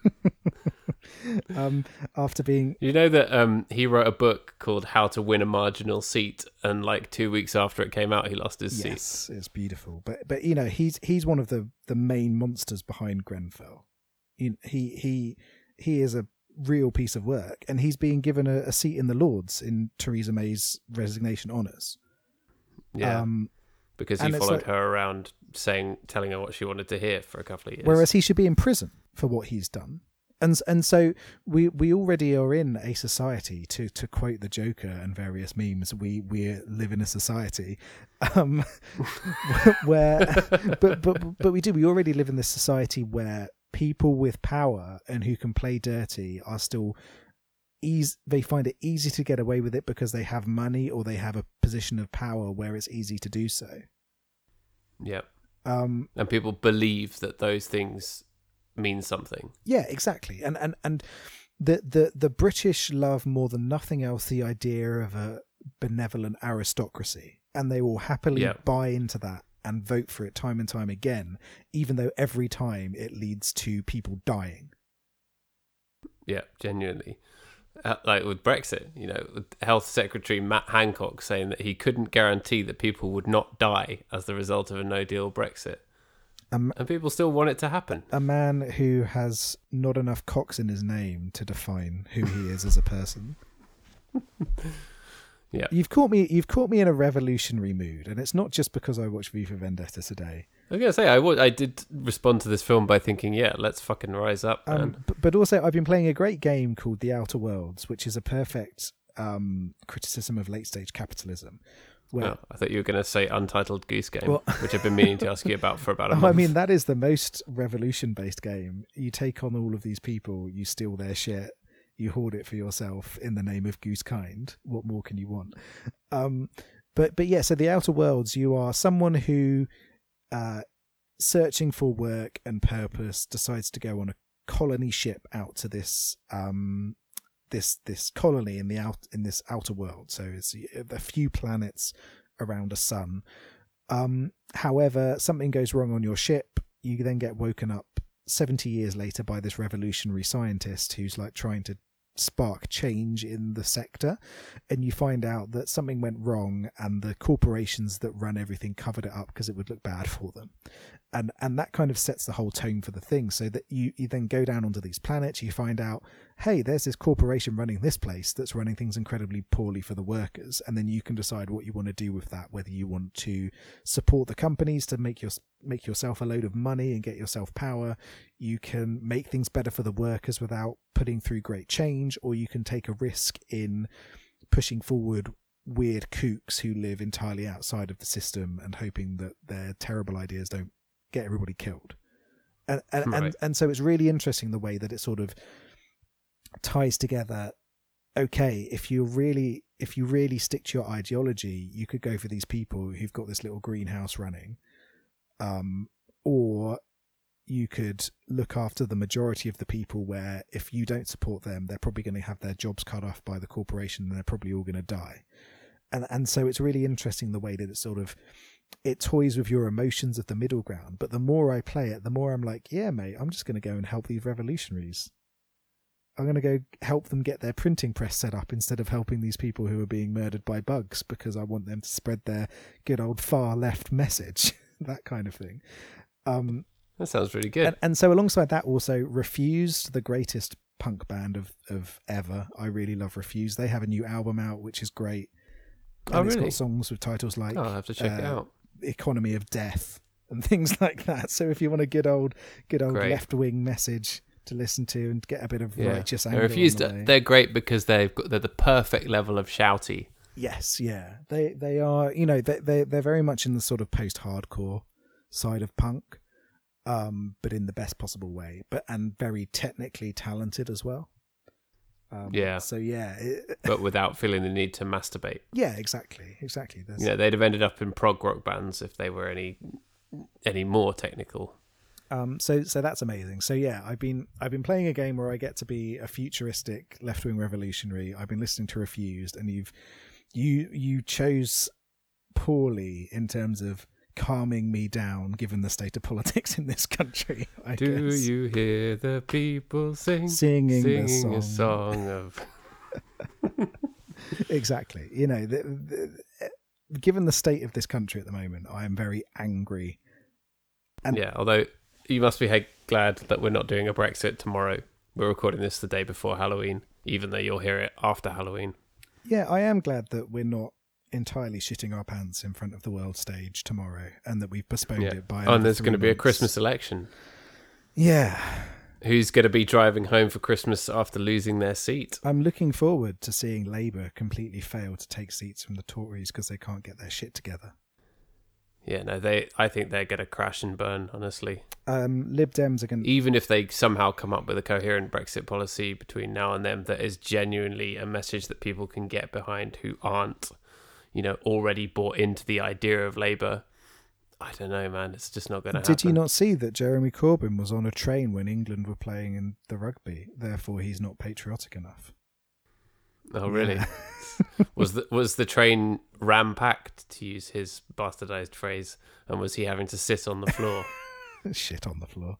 Speaker 3: After being,
Speaker 1: that he wrote a book called How to Win a Marginal Seat, and 2 weeks after it came out, he lost his seat.
Speaker 3: Yes, it's beautiful, but he's one of the main monsters behind Grenfell. He is a real piece of work, and he's being given a seat in the Lords in Theresa May's resignation honours.
Speaker 1: Yeah, because he followed her around telling her what she wanted to hear for a couple of years.
Speaker 3: Whereas he should be in prison for what he's done. And so we already are in a society, to quote the Joker and various memes, we live in a society where but we already live in this society where people with power and who can play dirty are still they find it easy to get away with it because they have money or they have a position of power where it's easy to do so.
Speaker 1: Yep. And people believe that those things mean something.
Speaker 3: Yeah, exactly. And the British love more than nothing else the idea of a benevolent aristocracy, and they will happily buy into that and vote for it time and time again, even though every time it leads to people dying.
Speaker 1: Yeah, genuinely. Like with Brexit, with Health Secretary Matt Hancock saying that he couldn't guarantee that people would not die as the result of a no-deal Brexit. And people still want it to happen. A man
Speaker 3: who has not enough cocks in his name to define who he is as a person. Yeah, you've caught me in a revolutionary mood, and it's not just because I watched V for Vendetta today.
Speaker 1: I was gonna say I did respond to this film by thinking, let's fucking rise up, man.
Speaker 3: But also, I've been playing a great game called The Outer Worlds, which is a perfect criticism of late stage capitalism.
Speaker 1: Well, I thought you were going to say Untitled Goose Game, which I've been meaning to ask you about for about a month.
Speaker 3: I mean, that is the most revolution-based game. You take on all of these people, you steal their shit, you hoard it for yourself in the name of Goosekind. What more can you want? But yeah, so The Outer Worlds, you are someone who, searching for work and purpose, decides to go on a colony ship out to this this colony in this outer world. So it's a few planets around a sun. However, something goes wrong on your ship. You then get woken up 70 years later by this revolutionary scientist who's like trying to spark change in the sector, and you find out that something went wrong and the corporations that run everything covered it up because it would look bad for them, and that kind of sets the whole tone for the thing. So that you then go down onto these planets, you find out, hey, there's this corporation running this place that's running things incredibly poorly for the workers, and then you can decide what you want to do with that, whether you want to support the companies to make yourself a load of money and get yourself power. You can make things better for the workers without putting through great change, or you can take a risk in pushing forward weird kooks who live entirely outside of the system and hoping that their terrible ideas don't get everybody killed. And so it's really interesting the way that it sort of ties together. Okay, if you really stick to your ideology, you could go for these people who've got this little greenhouse running, or you could look after the majority of the people where if you don't support them, they're probably going to have their jobs cut off by the corporation and they're probably all going to die. And so it's really interesting the way that it toys with your emotions of the middle ground. But the more I play it, the more I'm like, yeah, mate, I'm just going to go and help these revolutionaries. I'm going to go help them get their printing press set up instead of helping these people who are being murdered by bugs, because I want them to spread their good old far left message, that kind of thing.
Speaker 1: That sounds really good.
Speaker 3: And so alongside that, also Refused, the greatest punk band of ever. I really love Refused. They have a new album out, which is great. And it's got songs with titles like
Speaker 1: I'll have to check it out.
Speaker 3: Economy of Death and things like that. So if you want a good old left-wing message to listen to and get a bit of righteous anger.
Speaker 1: Refused, they're great because they're the perfect level of shouty.
Speaker 3: Yes, yeah. They are, they're very much in the sort of post-hardcore side of punk, but in the best possible way, and very technically talented as well. So but without feeling the need to masturbate. Yeah, exactly.
Speaker 1: They'd have ended up in prog rock bands if they were any more technical.
Speaker 3: So that's amazing. So yeah, I've been playing a game where I get to be a futuristic left-wing revolutionary. I've been listening to Refused, and you chose poorly in terms of calming me down given the state of politics in this country. I guess.
Speaker 1: You hear the people
Speaker 3: singing
Speaker 1: a song of
Speaker 3: exactly. Given the state of this country at the moment, I am very angry. And
Speaker 1: although you must be glad that we're not doing a Brexit tomorrow. We're recording this the day before Halloween, even though you'll hear it after Halloween.
Speaker 3: Yeah, I am glad that we're not entirely shitting our pants in front of the world stage tomorrow, and that we've postponed it by
Speaker 1: and there's going to be a Christmas election.
Speaker 3: Yeah.
Speaker 1: Who's going to be driving home for Christmas after losing their seat?
Speaker 3: I'm looking forward to seeing Labour completely fail to take seats from the Tories because they can't get their shit together.
Speaker 1: Yeah, no, I think they're going to crash and burn, honestly.
Speaker 3: Lib Dems are going to...
Speaker 1: Even if they somehow come up with a coherent Brexit policy between now and then that is genuinely a message that people can get behind who aren't, already bought into the idea of Labour, I don't know, man. It's just not going to happen.
Speaker 3: Did you not see that Jeremy Corbyn was on a train when England were playing in the rugby? Therefore, he's not patriotic enough.
Speaker 1: Oh, really? Yeah. Was the train ram-packed, to use his bastardized phrase, and was he having to sit on the floor?
Speaker 3: Shit on the floor.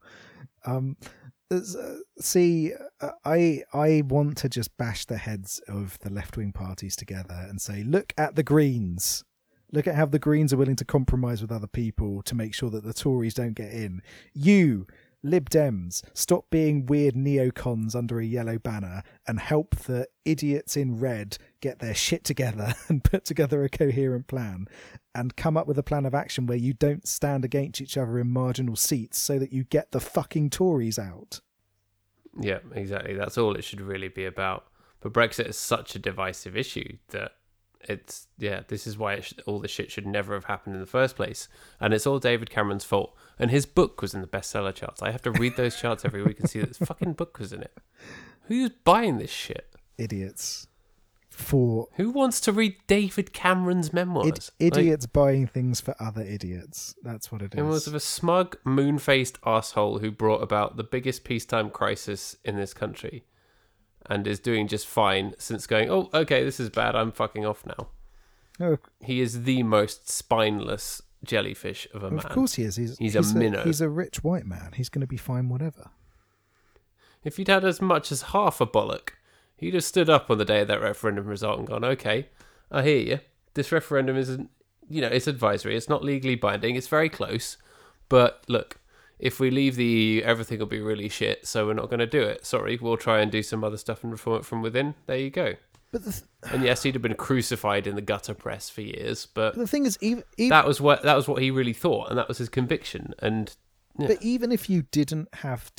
Speaker 3: I want to just bash the heads of the left-wing parties together and say, look at the Greens. Look at how the Greens are willing to compromise with other people to make sure that the Tories don't get in. You, Lib Dems, stop being weird neocons under a yellow banner and help the idiots in red get their shit together and put together a coherent plan and come up with a plan of action where you don't stand against each other in marginal seats so that you get the fucking Tories out.
Speaker 1: Yeah, exactly. That's all it should really be about. But Brexit is such a divisive issue that this is why all the shit should never have happened in the first place. And it's all David Cameron's fault. And his book was in the bestseller charts. I have to read those charts every week and see that his fucking book was in it. Who's buying this shit?
Speaker 3: Idiots. for...
Speaker 1: Who wants to read David Cameron's memoirs?
Speaker 3: Idiots buying things for other idiots. That's what it is.
Speaker 1: It was of a smug, moon-faced arsehole who brought about the biggest peacetime crisis in this country and is doing just fine since going, oh, okay, this is bad, I'm fucking off now.
Speaker 3: Oh.
Speaker 1: He is the most spineless jellyfish of a man.
Speaker 3: Of course he is. He's
Speaker 1: a minnow.
Speaker 3: He's a rich white man. He's going to be fine whatever.
Speaker 1: If he'd had as much as half a bollock, he'd have stood up on the day of that referendum result and gone, okay, I hear you. This referendum isn't, it's advisory. It's not legally binding. It's very close. But look, if we leave the EU, everything will be really shit, so we're not going to do it. Sorry, we'll try and do some other stuff and reform it from within. There you go.
Speaker 3: But
Speaker 1: and yes, he'd have been crucified in the gutter press for years, but
Speaker 3: the thing is, even
Speaker 1: that was what he really thought, and that was his conviction. And
Speaker 3: but even if you didn't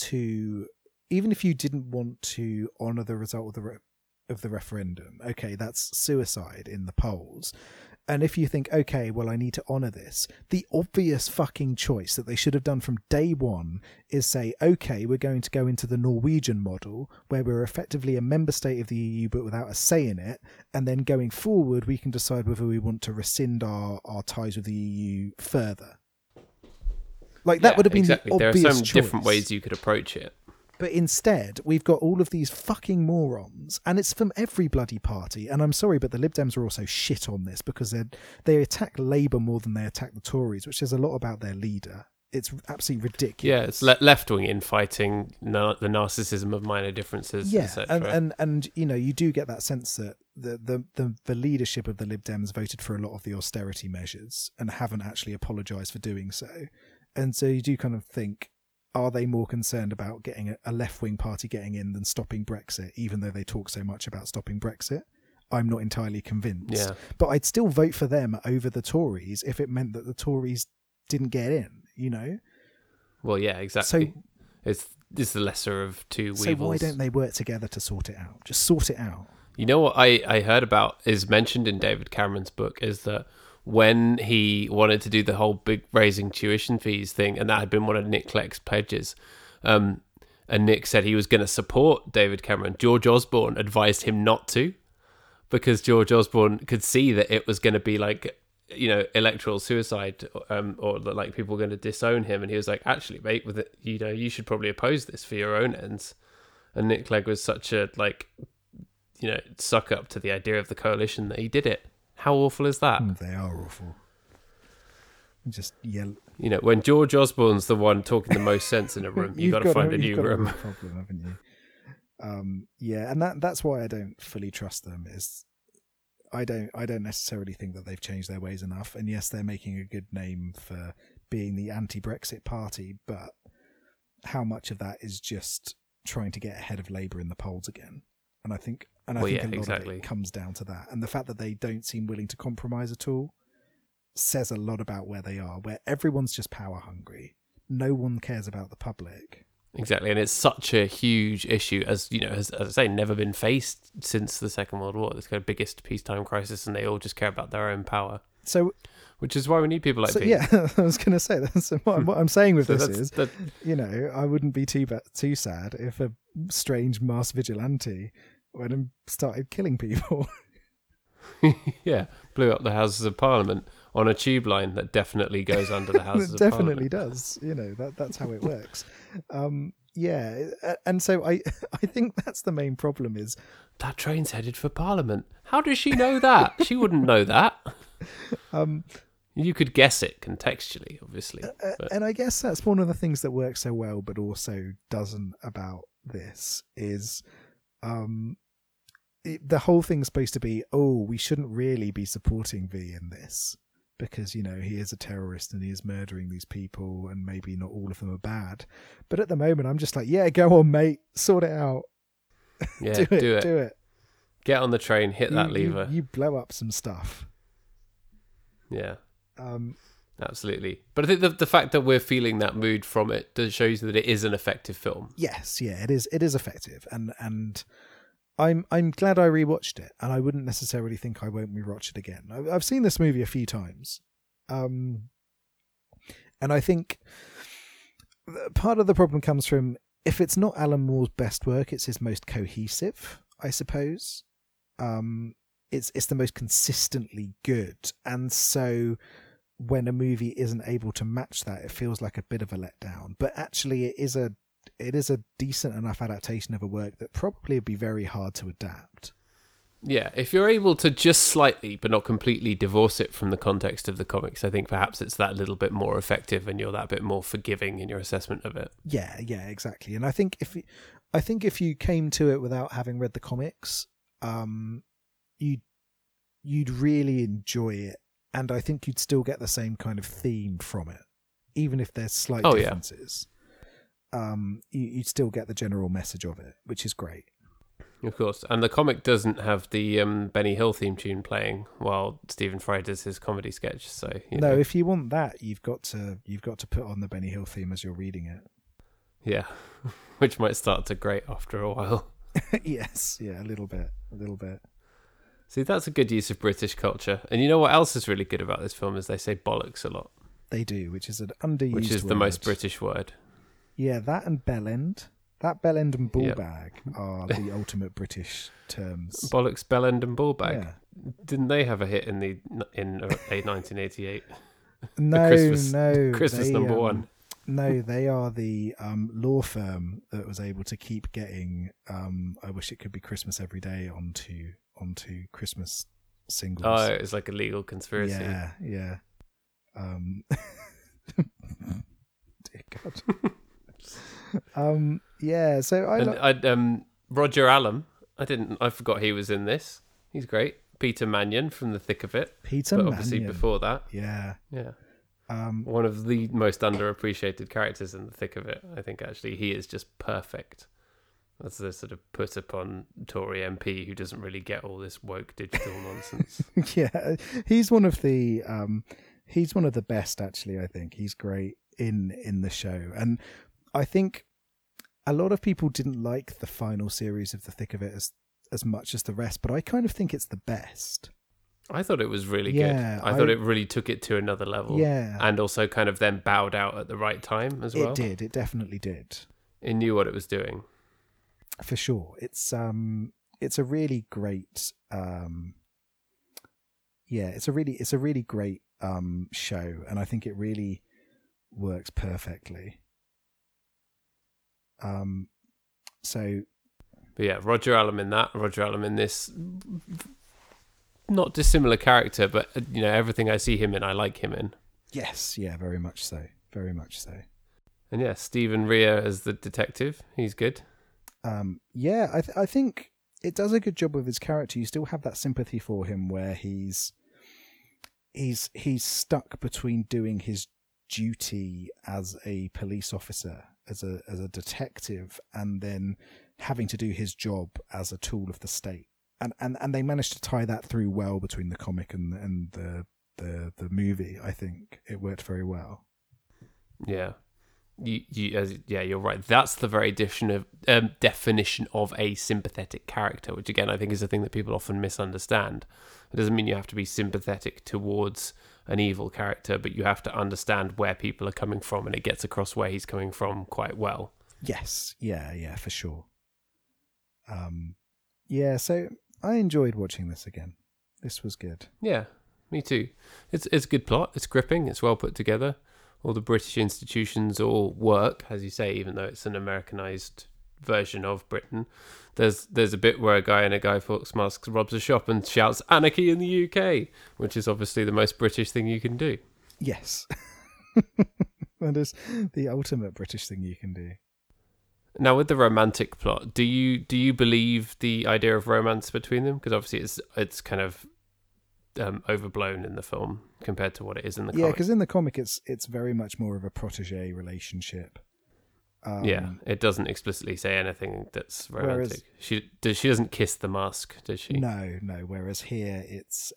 Speaker 3: want to honour the result of the referendum, okay, that's suicide in the polls. And if you think, okay, well, I need to honour this, the obvious fucking choice that they should have done from day one is say, okay, we're going to go into the Norwegian model, where we're effectively a member state of the EU but without a say in it, and then going forward we can decide whether we want to rescind our ties with the EU further. Like, that would have been
Speaker 1: exactly.
Speaker 3: The obvious
Speaker 1: There are so many
Speaker 3: choice.
Speaker 1: different ways you could approach it.
Speaker 3: But instead, we've got all of these fucking morons, and it's from every bloody party. And I'm sorry, but the Lib Dems are also shit on this because they attack Labour more than they attack the Tories, which says a lot about their leader. It's absolutely ridiculous.
Speaker 1: Yeah, it's left-wing infighting, the narcissism of minor differences, etc.
Speaker 3: And you do get that sense that the leadership of the Lib Dems voted for a lot of the austerity measures and haven't actually apologised for doing so. And so you do kind of think, are they more concerned about getting a left-wing party getting in than stopping Brexit, even though they talk so much about stopping Brexit? I'm not entirely convinced.
Speaker 1: Yeah.
Speaker 3: But I'd still vote for them over the Tories if it meant that the Tories didn't get in,
Speaker 1: Well, yeah, exactly. So, it's the lesser of two weevils.
Speaker 3: So why don't they work together to sort it out? Just sort it out.
Speaker 1: You know what I heard about is mentioned in David Cameron's book is that when he wanted to do the whole big raising tuition fees thing, and that had been one of Nick Clegg's pledges, and Nick said he was going to support David Cameron, George Osborne advised him not to, because George Osborne could see that it was going to be like, electoral suicide, or that like people were going to disown him, and he was like, actually, mate, with it, you should probably oppose this for your own ends. And Nick Clegg was such a suck up to the idea of the coalition that he did it. How awful is that?
Speaker 3: They are awful. Just yell.
Speaker 1: When George Osborne's the one talking the most sense in a room, you've got to find a new room.
Speaker 3: A problem, haven't you? And that's why I don't fully trust them. Is I don't necessarily think that they've changed their ways enough. And yes, they're making a good name for being the anti-Brexit party, but how much of that is just trying to get ahead of Labour in the polls again? And I think a lot of it comes down to that. And the fact that they don't seem willing to compromise at all says a lot about where they are, where everyone's just power hungry. No one cares about the public.
Speaker 1: Exactly. And it's such a huge issue, as I say, never been faced since the Second World War. It's the biggest peacetime crisis, and they all just care about their own power.
Speaker 3: So,
Speaker 1: which is why we need people like Pete.
Speaker 3: Yeah, I was going to say that's what I'm saying with this is, I wouldn't be too sad if a strange mass vigilante went and started killing people.
Speaker 1: Yeah, blew up the Houses of Parliament on a tube line that definitely goes under the Houses of Parliament.
Speaker 3: It definitely does. That's how it works. And so I think that's the main problem is
Speaker 1: that train's headed for Parliament. How does she know that? She wouldn't know that. You could guess it contextually, obviously.
Speaker 3: And I guess that's one of the things that works so well, but also doesn't about this is, the whole thing's supposed to be, we shouldn't really be supporting V in this because, he is a terrorist and he is murdering these people and maybe not all of them are bad. But at the moment, I'm just like, yeah, go on, mate, sort it out.
Speaker 1: Yeah, do it. Get on the train, hit that lever.
Speaker 3: You blow up some stuff.
Speaker 1: Yeah. Absolutely. But I think the fact that we're feeling that mood from it shows that it is an effective film.
Speaker 3: Yes, yeah, it is effective. And I'm glad I rewatched it, and I wouldn't necessarily think I won't rewatch it again. I've seen this movie a few times. And I think part of the problem comes from, if it's not Alan Moore's best work, it's his most cohesive, I suppose. it's the most consistently good, and so when a movie isn't able to match that, it feels like a bit of a letdown. But actually, it is a decent enough adaptation of a work that probably would be very hard to adapt.
Speaker 1: Yeah, if you're able to just slightly, but not completely, divorce it from the context of the comics, I think perhaps it's that little bit more effective, and you're that bit more forgiving in your assessment of it.
Speaker 3: Yeah, exactly. And I think if you came to it without having read the comics, you'd really enjoy it, and I think you'd still get the same kind of theme from it, even if there's slight differences. You'd still get the general message of it, which is great.
Speaker 1: Of course, and the comic doesn't have the Benny Hill theme tune playing while Stephen Fry does his comedy sketch. So
Speaker 3: no, if you want that, you've got to put on the Benny Hill theme as you're reading it.
Speaker 1: Yeah, which might start to grate after a while.
Speaker 3: Yes, yeah, a little bit.
Speaker 1: See, that's a good use of British culture. And you know what else is really good about this film is they say bollocks a lot.
Speaker 3: They do, which is an underused
Speaker 1: which is
Speaker 3: word.
Speaker 1: The most British word.
Speaker 3: Yeah, that and bellend. That bellend and ballbag are the ultimate British terms.
Speaker 1: Bollocks, bellend and ballbag.
Speaker 3: Yeah.
Speaker 1: Didn't they have a hit in 1988?
Speaker 3: No,
Speaker 1: Christmas number one.
Speaker 3: No, they are the law firm that was able to keep getting I Wish It Could Be Christmas Every Day onto Christmas singles.
Speaker 1: Oh, it was like a legal conspiracy.
Speaker 3: Yeah. Dear God. Yeah, so
Speaker 1: Roger Allam, I forgot he was in this. He's great. Peter Mannion from The Thick of It. Obviously before that.
Speaker 3: Yeah.
Speaker 1: One of the most underappreciated characters in The Thick of It. I think actually he is just perfect. That's the sort of put upon Tory MP who doesn't really get all this woke digital nonsense.
Speaker 3: Yeah, he's one of the best actually. I think he's great in the show, and I think a lot of people didn't like the final series of The Thick of It as much as the rest, but I kind of think it's the best.
Speaker 1: I thought it was really good. I thought it really took it to another level. Yeah. And also kind of then bowed out at the right time as well.
Speaker 3: It definitely did.
Speaker 1: It knew what it was doing.
Speaker 3: For sure. It's a really great it's a really great show, and I think it really works perfectly. But
Speaker 1: yeah, Roger Allam in that, Roger Allam in this, not dissimilar character, but everything I see him in, I like him in.
Speaker 3: Yes, yeah, very much so.
Speaker 1: And yeah, Stephen Rea as the detective, he's good.
Speaker 3: I think it does a good job with his character. You still have that sympathy for him, where he's stuck between doing his duty as a police officer, as a detective, and then having to do his job as a tool of the state. And they managed to tie that through well between the comic and the movie. I think it worked very well.
Speaker 1: Yeah. You're right. That's the very definition of a sympathetic character, which again I think is a thing that people often misunderstand. It doesn't mean you have to be sympathetic towards an evil character, but you have to understand where people are coming from, and it gets across where he's coming from quite well.
Speaker 3: Yes, yeah, for sure. So I enjoyed watching this again. This was good.
Speaker 1: Yeah, me too. It's a good plot. It's gripping. It's well put together. All the British institutions all work, as you say, even though it's an Americanized version of Britain. There's a bit where a guy in a Guy Fawkes mask robs a shop and shouts "Anarchy in the UK," which is obviously the most British thing you can do.
Speaker 3: Yes. That is the ultimate British thing you can do.
Speaker 1: Now, with the romantic plot, do you believe the idea of romance between them? Because obviously it's kind of overblown in the film compared to what it is in the comic.
Speaker 3: Yeah, because in the comic it's very much more of a protege relationship.
Speaker 1: It doesn't explicitly say anything that's romantic. She doesn't kiss the mask, does she?
Speaker 3: No. Whereas here it's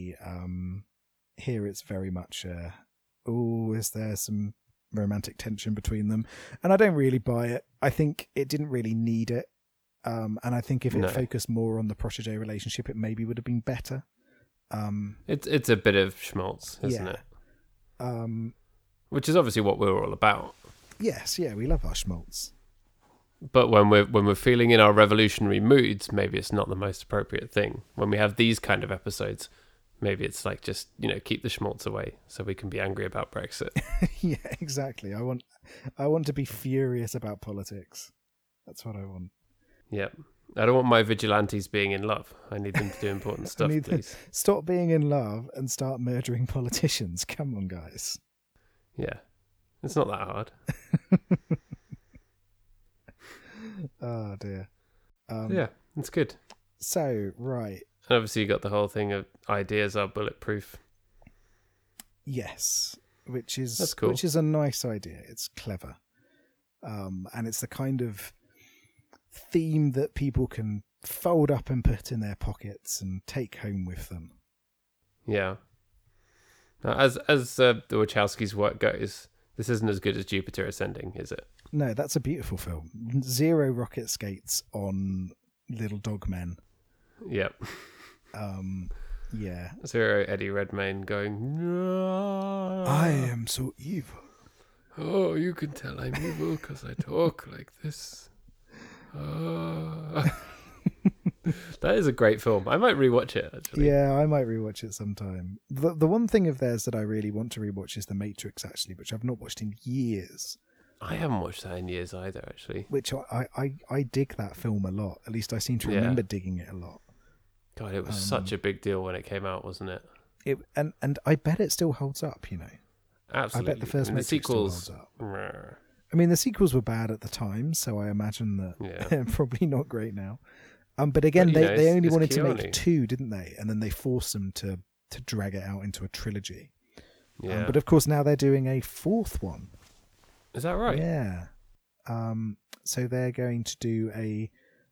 Speaker 3: very much is there some romantic tension between them? And I don't really buy it. I think it didn't really need it. And I think if it focused more on the protege relationship, it maybe would have been better.
Speaker 1: It's a bit of schmaltz, isn't it? Which is obviously what we're all about.
Speaker 3: Yes, yeah, we love our schmaltz.
Speaker 1: But when we're feeling in our revolutionary moods, maybe it's not the most appropriate thing. When we have these kind of episodes, maybe it's like just, keep the schmaltz away so we can be angry about Brexit.
Speaker 3: Yeah, exactly. I want to be furious about politics. That's what I want.
Speaker 1: Yep. I don't want my vigilantes being in love. I need them to do important stuff, please.
Speaker 3: Stop being in love and start murdering politicians. Come on, guys.
Speaker 1: Yeah. It's not that hard.
Speaker 3: Oh, dear.
Speaker 1: Yeah, it's good.
Speaker 3: So, right.
Speaker 1: And obviously you got the whole thing of ideas are bulletproof.
Speaker 3: Yes.
Speaker 1: That's cool.
Speaker 3: Which is a nice idea. It's clever. And it's the kind of theme that people can fold up and put in their pockets and take home with them.
Speaker 1: Yeah. Now, as the Wachowskis' work goes, this isn't as good as Jupiter Ascending, is it?
Speaker 3: No, that's a beautiful film. 0 rocket skates on little dog men.
Speaker 1: Yep.
Speaker 3: Yeah.
Speaker 1: 0 Eddie Redmayne going, no.
Speaker 3: I am so evil.
Speaker 1: Oh, you can tell I'm evil because I talk like this. That is a great film. I might rewatch it, actually.
Speaker 3: Yeah, I might rewatch it sometime. The one thing of theirs that I really want to rewatch is The Matrix, actually, which I've not watched in years.
Speaker 1: I haven't watched that in years either, actually.
Speaker 3: Which I dig that film a lot. At least I seem to remember digging it a lot.
Speaker 1: God, it was such a big deal when it came out, wasn't it?
Speaker 3: And I bet it still holds up,
Speaker 1: Absolutely.
Speaker 3: I bet the first Matrix
Speaker 1: sequels,
Speaker 3: still holds up. I mean, the sequels were bad at the time, so I imagine that they're probably not great now. But again, they only wanted to make 2, didn't they? And then they forced them to drag it out into a trilogy.
Speaker 1: Yeah.
Speaker 3: But of course, now they're doing a 4th one.
Speaker 1: Is that right?
Speaker 3: Yeah. So they're going to do a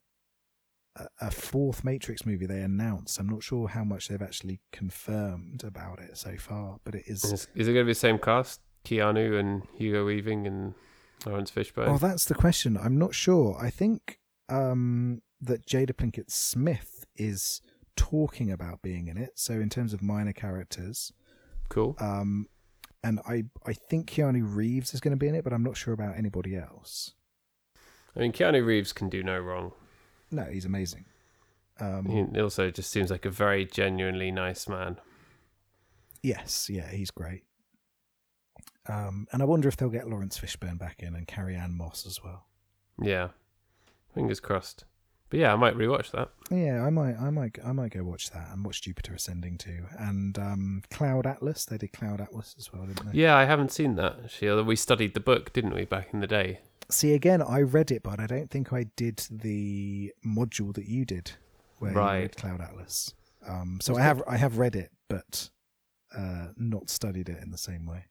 Speaker 3: 4th Matrix movie. They announced. I'm not sure how much they've actually confirmed about it so far, but it is.
Speaker 1: Is it going to be the same cast? Keanu and Hugo Weaving and Lawrence Fishburne?
Speaker 3: Oh, that's the question. I'm not sure. I think that Jada Pinkett Smith is talking about being in it. So in terms of minor characters,
Speaker 1: cool.
Speaker 3: And I think Keanu Reeves is going to be in it, but I'm not sure about anybody else.
Speaker 1: I mean, Keanu Reeves can do no wrong.
Speaker 3: No, he's amazing.
Speaker 1: He also just seems like a very genuinely nice man.
Speaker 3: Yes, yeah, he's great. And I wonder if they'll get Lawrence Fishburne back in and Carrie-Anne Moss as well.
Speaker 1: Yeah, fingers crossed. But yeah, I might rewatch that.
Speaker 3: Yeah, I might go watch that and watch Jupiter Ascending too. And Cloud Atlas, they did Cloud Atlas as well, didn't they?
Speaker 1: Yeah, I haven't seen that actually. Although we studied the book, didn't we, back in the day?
Speaker 3: See, again, I read it, but I don't think I did the module that you did, where you read Cloud Atlas. So I have read it, but not studied it in the same way.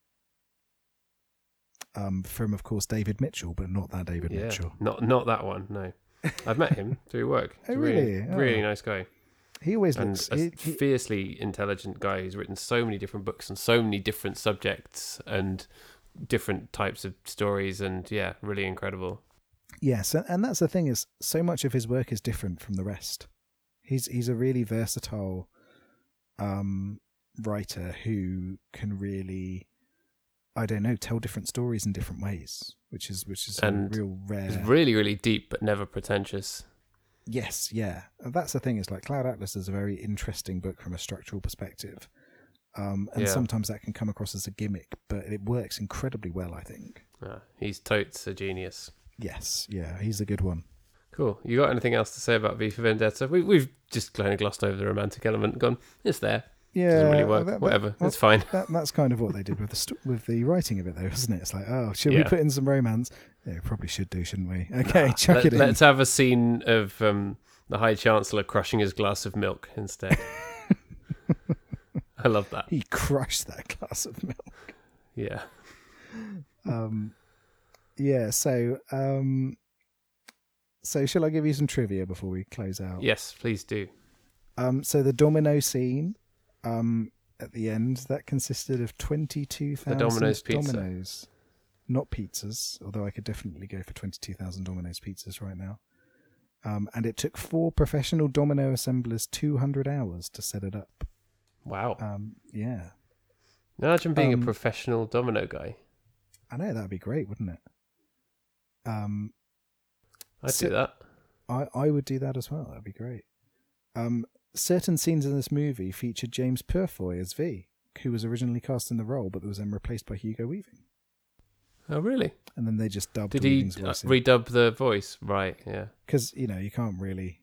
Speaker 3: From, of course, David Mitchell, but not that David Mitchell.
Speaker 1: Not that one. No, I've met him through work.
Speaker 3: Oh, really?
Speaker 1: Really nice guy.
Speaker 3: He always looks
Speaker 1: a fiercely intelligent guy who's written so many different books on so many different subjects and different types of stories, and really incredible.
Speaker 3: Yes, and that's the thing, is so much of his work is different from the rest. He's a really versatile writer who can really, I don't know, tell different stories in different ways, which is a real rare.
Speaker 1: It's really, really deep, but never pretentious.
Speaker 3: Yes, yeah. And that's the thing, is like Cloud Atlas is a very interesting book from a structural perspective. And sometimes that can come across as a gimmick, but it works incredibly well, I think.
Speaker 1: He's totes a genius.
Speaker 3: Yes, yeah, he's a good one.
Speaker 1: Cool. You got anything else to say about V for Vendetta? We've just kind of glossed over the romantic element, gone, it's there.
Speaker 3: Yeah,
Speaker 1: doesn't really work. Whatever, it's fine.
Speaker 3: That's kind of what they did with the writing of it, though, isn't it? It's like, should we put in some romance? Yeah, we probably should do, shouldn't we? Okay, chuck it in.
Speaker 1: Let's have a scene of the High Chancellor crushing his glass of milk instead. I love that.
Speaker 3: He crushed that glass of milk.
Speaker 1: Yeah.
Speaker 3: Yeah. So shall I give you some trivia before we close out?
Speaker 1: Yes, please do.
Speaker 3: So the domino scene at the end, that consisted of 22,000 dominoes. Not pizzas, although I could definitely go for 22,000 Domino's pizzas right now. And it took 4 professional domino assemblers 200 hours to set it up.
Speaker 1: Wow.
Speaker 3: Yeah.
Speaker 1: Imagine being a professional domino guy.
Speaker 3: I know, that'd be great, wouldn't it?
Speaker 1: I'd do that.
Speaker 3: I would do that as well. That'd be great. Certain scenes in this movie featured James Purefoy as V, who was originally cast in the role, but was then replaced by Hugo Weaving.
Speaker 1: Oh, really?
Speaker 3: And then they just dubbed
Speaker 1: Did
Speaker 3: Weaving's
Speaker 1: he
Speaker 3: voice in.
Speaker 1: redub the voice? Right, yeah.
Speaker 3: Because, you can't really...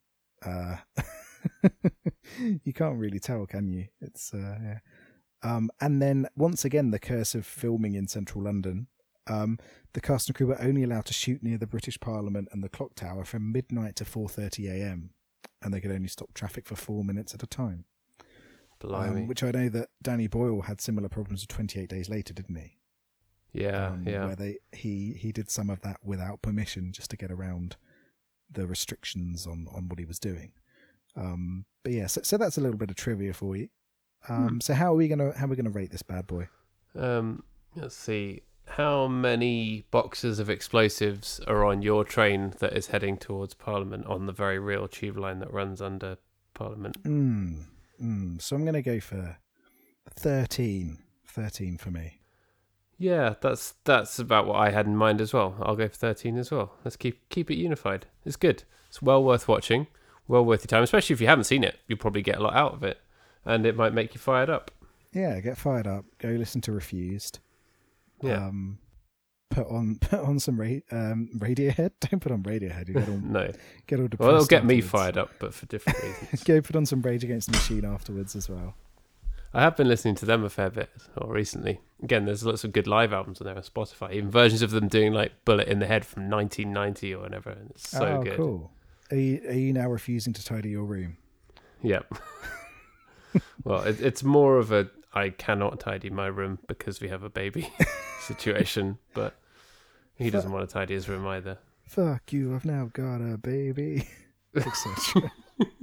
Speaker 3: you can't really tell, can you? It's, yeah. And then, once again, the curse of filming in central London. The cast and crew were only allowed to shoot near the British Parliament and the Clock Tower from midnight to 4:30am. And they could only stop traffic for 4 minutes at a time.
Speaker 1: Blimey.
Speaker 3: Which I know that Danny Boyle had similar problems with 28 Days Later, didn't he?
Speaker 1: Yeah, yeah.
Speaker 3: Where he did some of that without permission just to get around the restrictions on what he was doing. But yeah, so that's a little bit of trivia for you. So how are we gonna rate this bad boy?
Speaker 1: Let's see. How many boxes of explosives are on your train that is heading towards Parliament on the very real tube line that runs under Parliament?
Speaker 3: So I'm going to go for 13. 13 for me.
Speaker 1: Yeah, that's about what I had in mind as well. I'll go for 13 as well. Let's keep it unified. It's good. It's well worth watching. Well worth your time, especially if you haven't seen it. You'll probably get a lot out of it, and it might make you fired up.
Speaker 3: Yeah, get fired up. Go listen to Refused.
Speaker 1: Yeah.
Speaker 3: Put on some Radiohead. Don't put on Radiohead. You get all
Speaker 1: no.
Speaker 3: Get all depressed.
Speaker 1: Well, it'll get me
Speaker 3: afterwards.
Speaker 1: fired up, but for different reasons.
Speaker 3: Go put on some Rage Against the Machine afterwards as well.
Speaker 1: I have been listening to them a fair bit, or recently. Again, there's lots of good live albums on there on Spotify. Even versions of them doing like Bullet in the Head from 1990 or whatever. And it's so good.
Speaker 3: Cool. Are you now refusing to tidy your room?
Speaker 1: Yep. Well, it's more of a I cannot tidy my room because we have a baby situation, but he doesn't want to tidy his room either.
Speaker 3: Fuck you, I've now got a baby. Etc.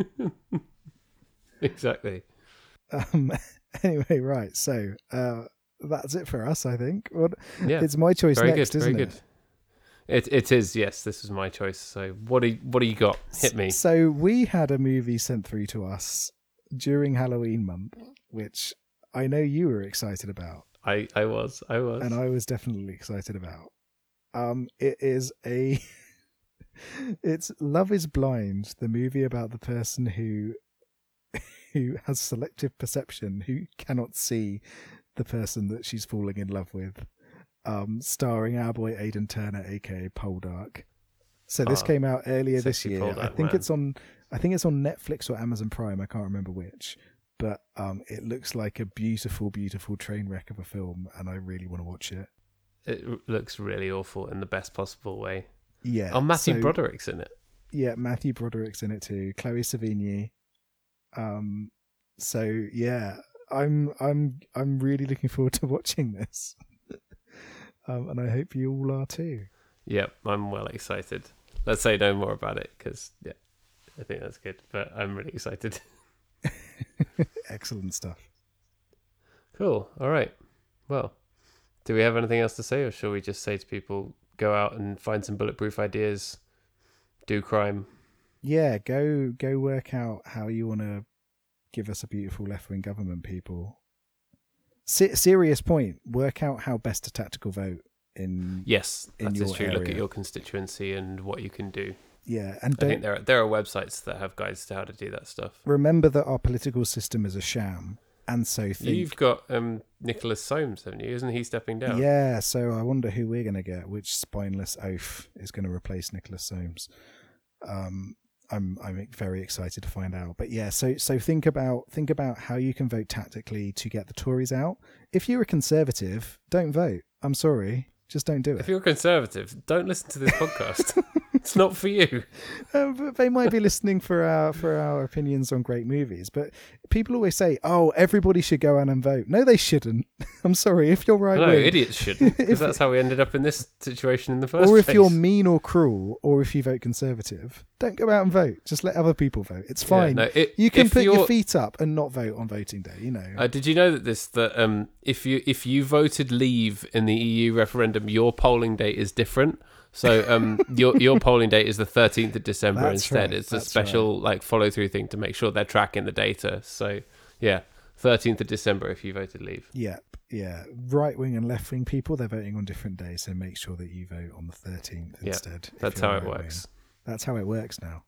Speaker 1: Exactly.
Speaker 3: Anyway, right, so that's it for us, I think.
Speaker 1: Yeah,
Speaker 3: it's my choice
Speaker 1: very
Speaker 3: next,
Speaker 1: good,
Speaker 3: isn't
Speaker 1: very
Speaker 3: it?
Speaker 1: good. It is, yes, this is my choice. So what do you got? Hit me.
Speaker 3: So we had a movie sent through to us during Halloween month, which I know you were excited about.
Speaker 1: I was.
Speaker 3: And I was definitely excited about. It is it's Love is Blind, the movie about the person who has selective perception, who cannot see the person that she's falling in love with. Starring our boy Aidan Turner, aka Poldark. So this came out earlier this year.
Speaker 1: Poldark,
Speaker 3: I think it's on Netflix or Amazon Prime. I can't remember which. But it looks like a beautiful, beautiful train wreck of a film, and I really want to watch it.
Speaker 1: It looks really awful in the best possible way.
Speaker 3: Yeah.
Speaker 1: Oh, Matthew Broderick's in it.
Speaker 3: Yeah, Matthew Broderick's in it too. Chloe Sevigny. So yeah, I'm really looking forward to watching this. And I hope you all are too.
Speaker 1: Yep, I'm well excited. Let's say no more about it because yeah, I think that's good. But I'm really excited.
Speaker 3: Excellent stuff.
Speaker 1: Cool. All right. Well, do we have anything else to say, or shall we just say to people, go out and find some bulletproof ideas, do crime?
Speaker 3: Yeah, go work out how you want to give us a beautiful left-wing government, people. Serious point. Work out how best to tactical vote in
Speaker 1: yes,
Speaker 3: in
Speaker 1: that
Speaker 3: your
Speaker 1: is true.
Speaker 3: area.
Speaker 1: Look at your constituency and what you can do.
Speaker 3: Yeah, and
Speaker 1: I think there are websites that have guides to how to do that stuff.
Speaker 3: Remember that our political system is a sham, and so
Speaker 1: you've got Nicholas Soames, haven't you? Isn't he stepping down?
Speaker 3: Yeah, so I wonder who we're going to get. Which spineless oaf is going to replace Nicholas Soames? I'm very excited to find out. But yeah, so think about how you can vote tactically to get the Tories out. If you're a Conservative, don't vote. I'm sorry, just don't do it.
Speaker 1: If you're a Conservative, don't listen to this podcast. It's not for you.
Speaker 3: But they might be listening for our opinions on great movies. But people always say, "Oh, everybody should go out and vote." No, they shouldn't. I'm sorry. If you're right,
Speaker 1: no, idiots shouldn't. Because that's how we ended up in this situation in the first place.
Speaker 3: Or if you're mean or cruel, or if you vote Conservative, don't go out and vote. Just let other people vote. It's fine.
Speaker 1: Yeah, no,
Speaker 3: you can put your feet up and not vote on voting day. You know.
Speaker 1: Did you know that if you voted Leave in the EU referendum, your polling date is different. So your polling date is the 13th of December
Speaker 3: That's
Speaker 1: instead.
Speaker 3: right.
Speaker 1: It's a special like follow through thing to make sure they're tracking the data. So yeah, 13th of December if you voted Leave.
Speaker 3: Yeah. Right wing and left wing people, they're voting on different days, so make sure that you vote on the 13th instead.
Speaker 1: That's how it works.
Speaker 3: That's how it works now.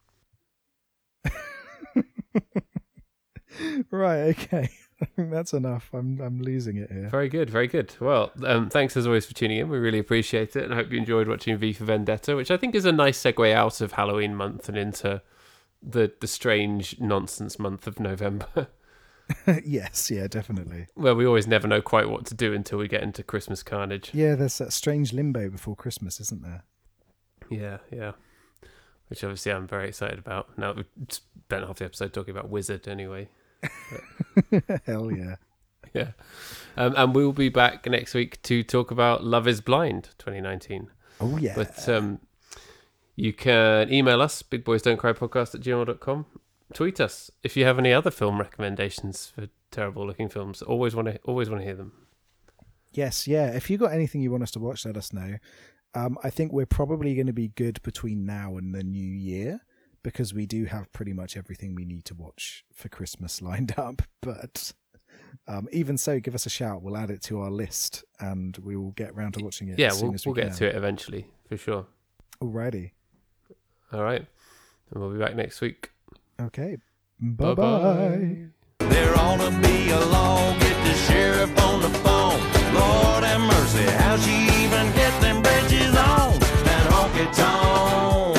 Speaker 3: Right, okay. I think that's enough. I'm losing it here.
Speaker 1: Very good, very good. Well, thanks as always for tuning in. We really appreciate it, and I hope you enjoyed watching V for Vendetta, which I think is a nice segue out of Halloween month and into the strange nonsense month of November.
Speaker 3: Yes, yeah, definitely.
Speaker 1: Well, we always never know quite what to do until we get into Christmas carnage.
Speaker 3: Yeah, there's that strange limbo before Christmas, isn't there?
Speaker 1: Yeah. Which obviously I'm very excited about. Now we've spent half the episode talking about Wizard anyway.
Speaker 3: Hell yeah.
Speaker 1: Yeah. And we'll be back next week to talk about Love is Blind 2019.
Speaker 3: Oh, yeah.
Speaker 1: But you can email us, bigboysdon'tcrypodcast@gmail.com. Tweet us if you have any other film recommendations for terrible looking films. Always want to hear them.
Speaker 3: Yes, yeah. If you got anything you want us to watch, let us know. I think we're probably going to be good between now and the new year, because we do have pretty much everything we need to watch for Christmas lined up. But even so, give us a shout. We'll add it to our list, and we will get around to watching it.
Speaker 1: Yeah,
Speaker 3: as soon as we
Speaker 1: get to it eventually, for sure.
Speaker 3: Alrighty.
Speaker 1: All right. And we'll be back next week.
Speaker 3: Okay. Bye-bye.
Speaker 2: There ought to be a law, get the sheriff on the phone. Lord have mercy, how'd she even get them bridges on that honky-tonk?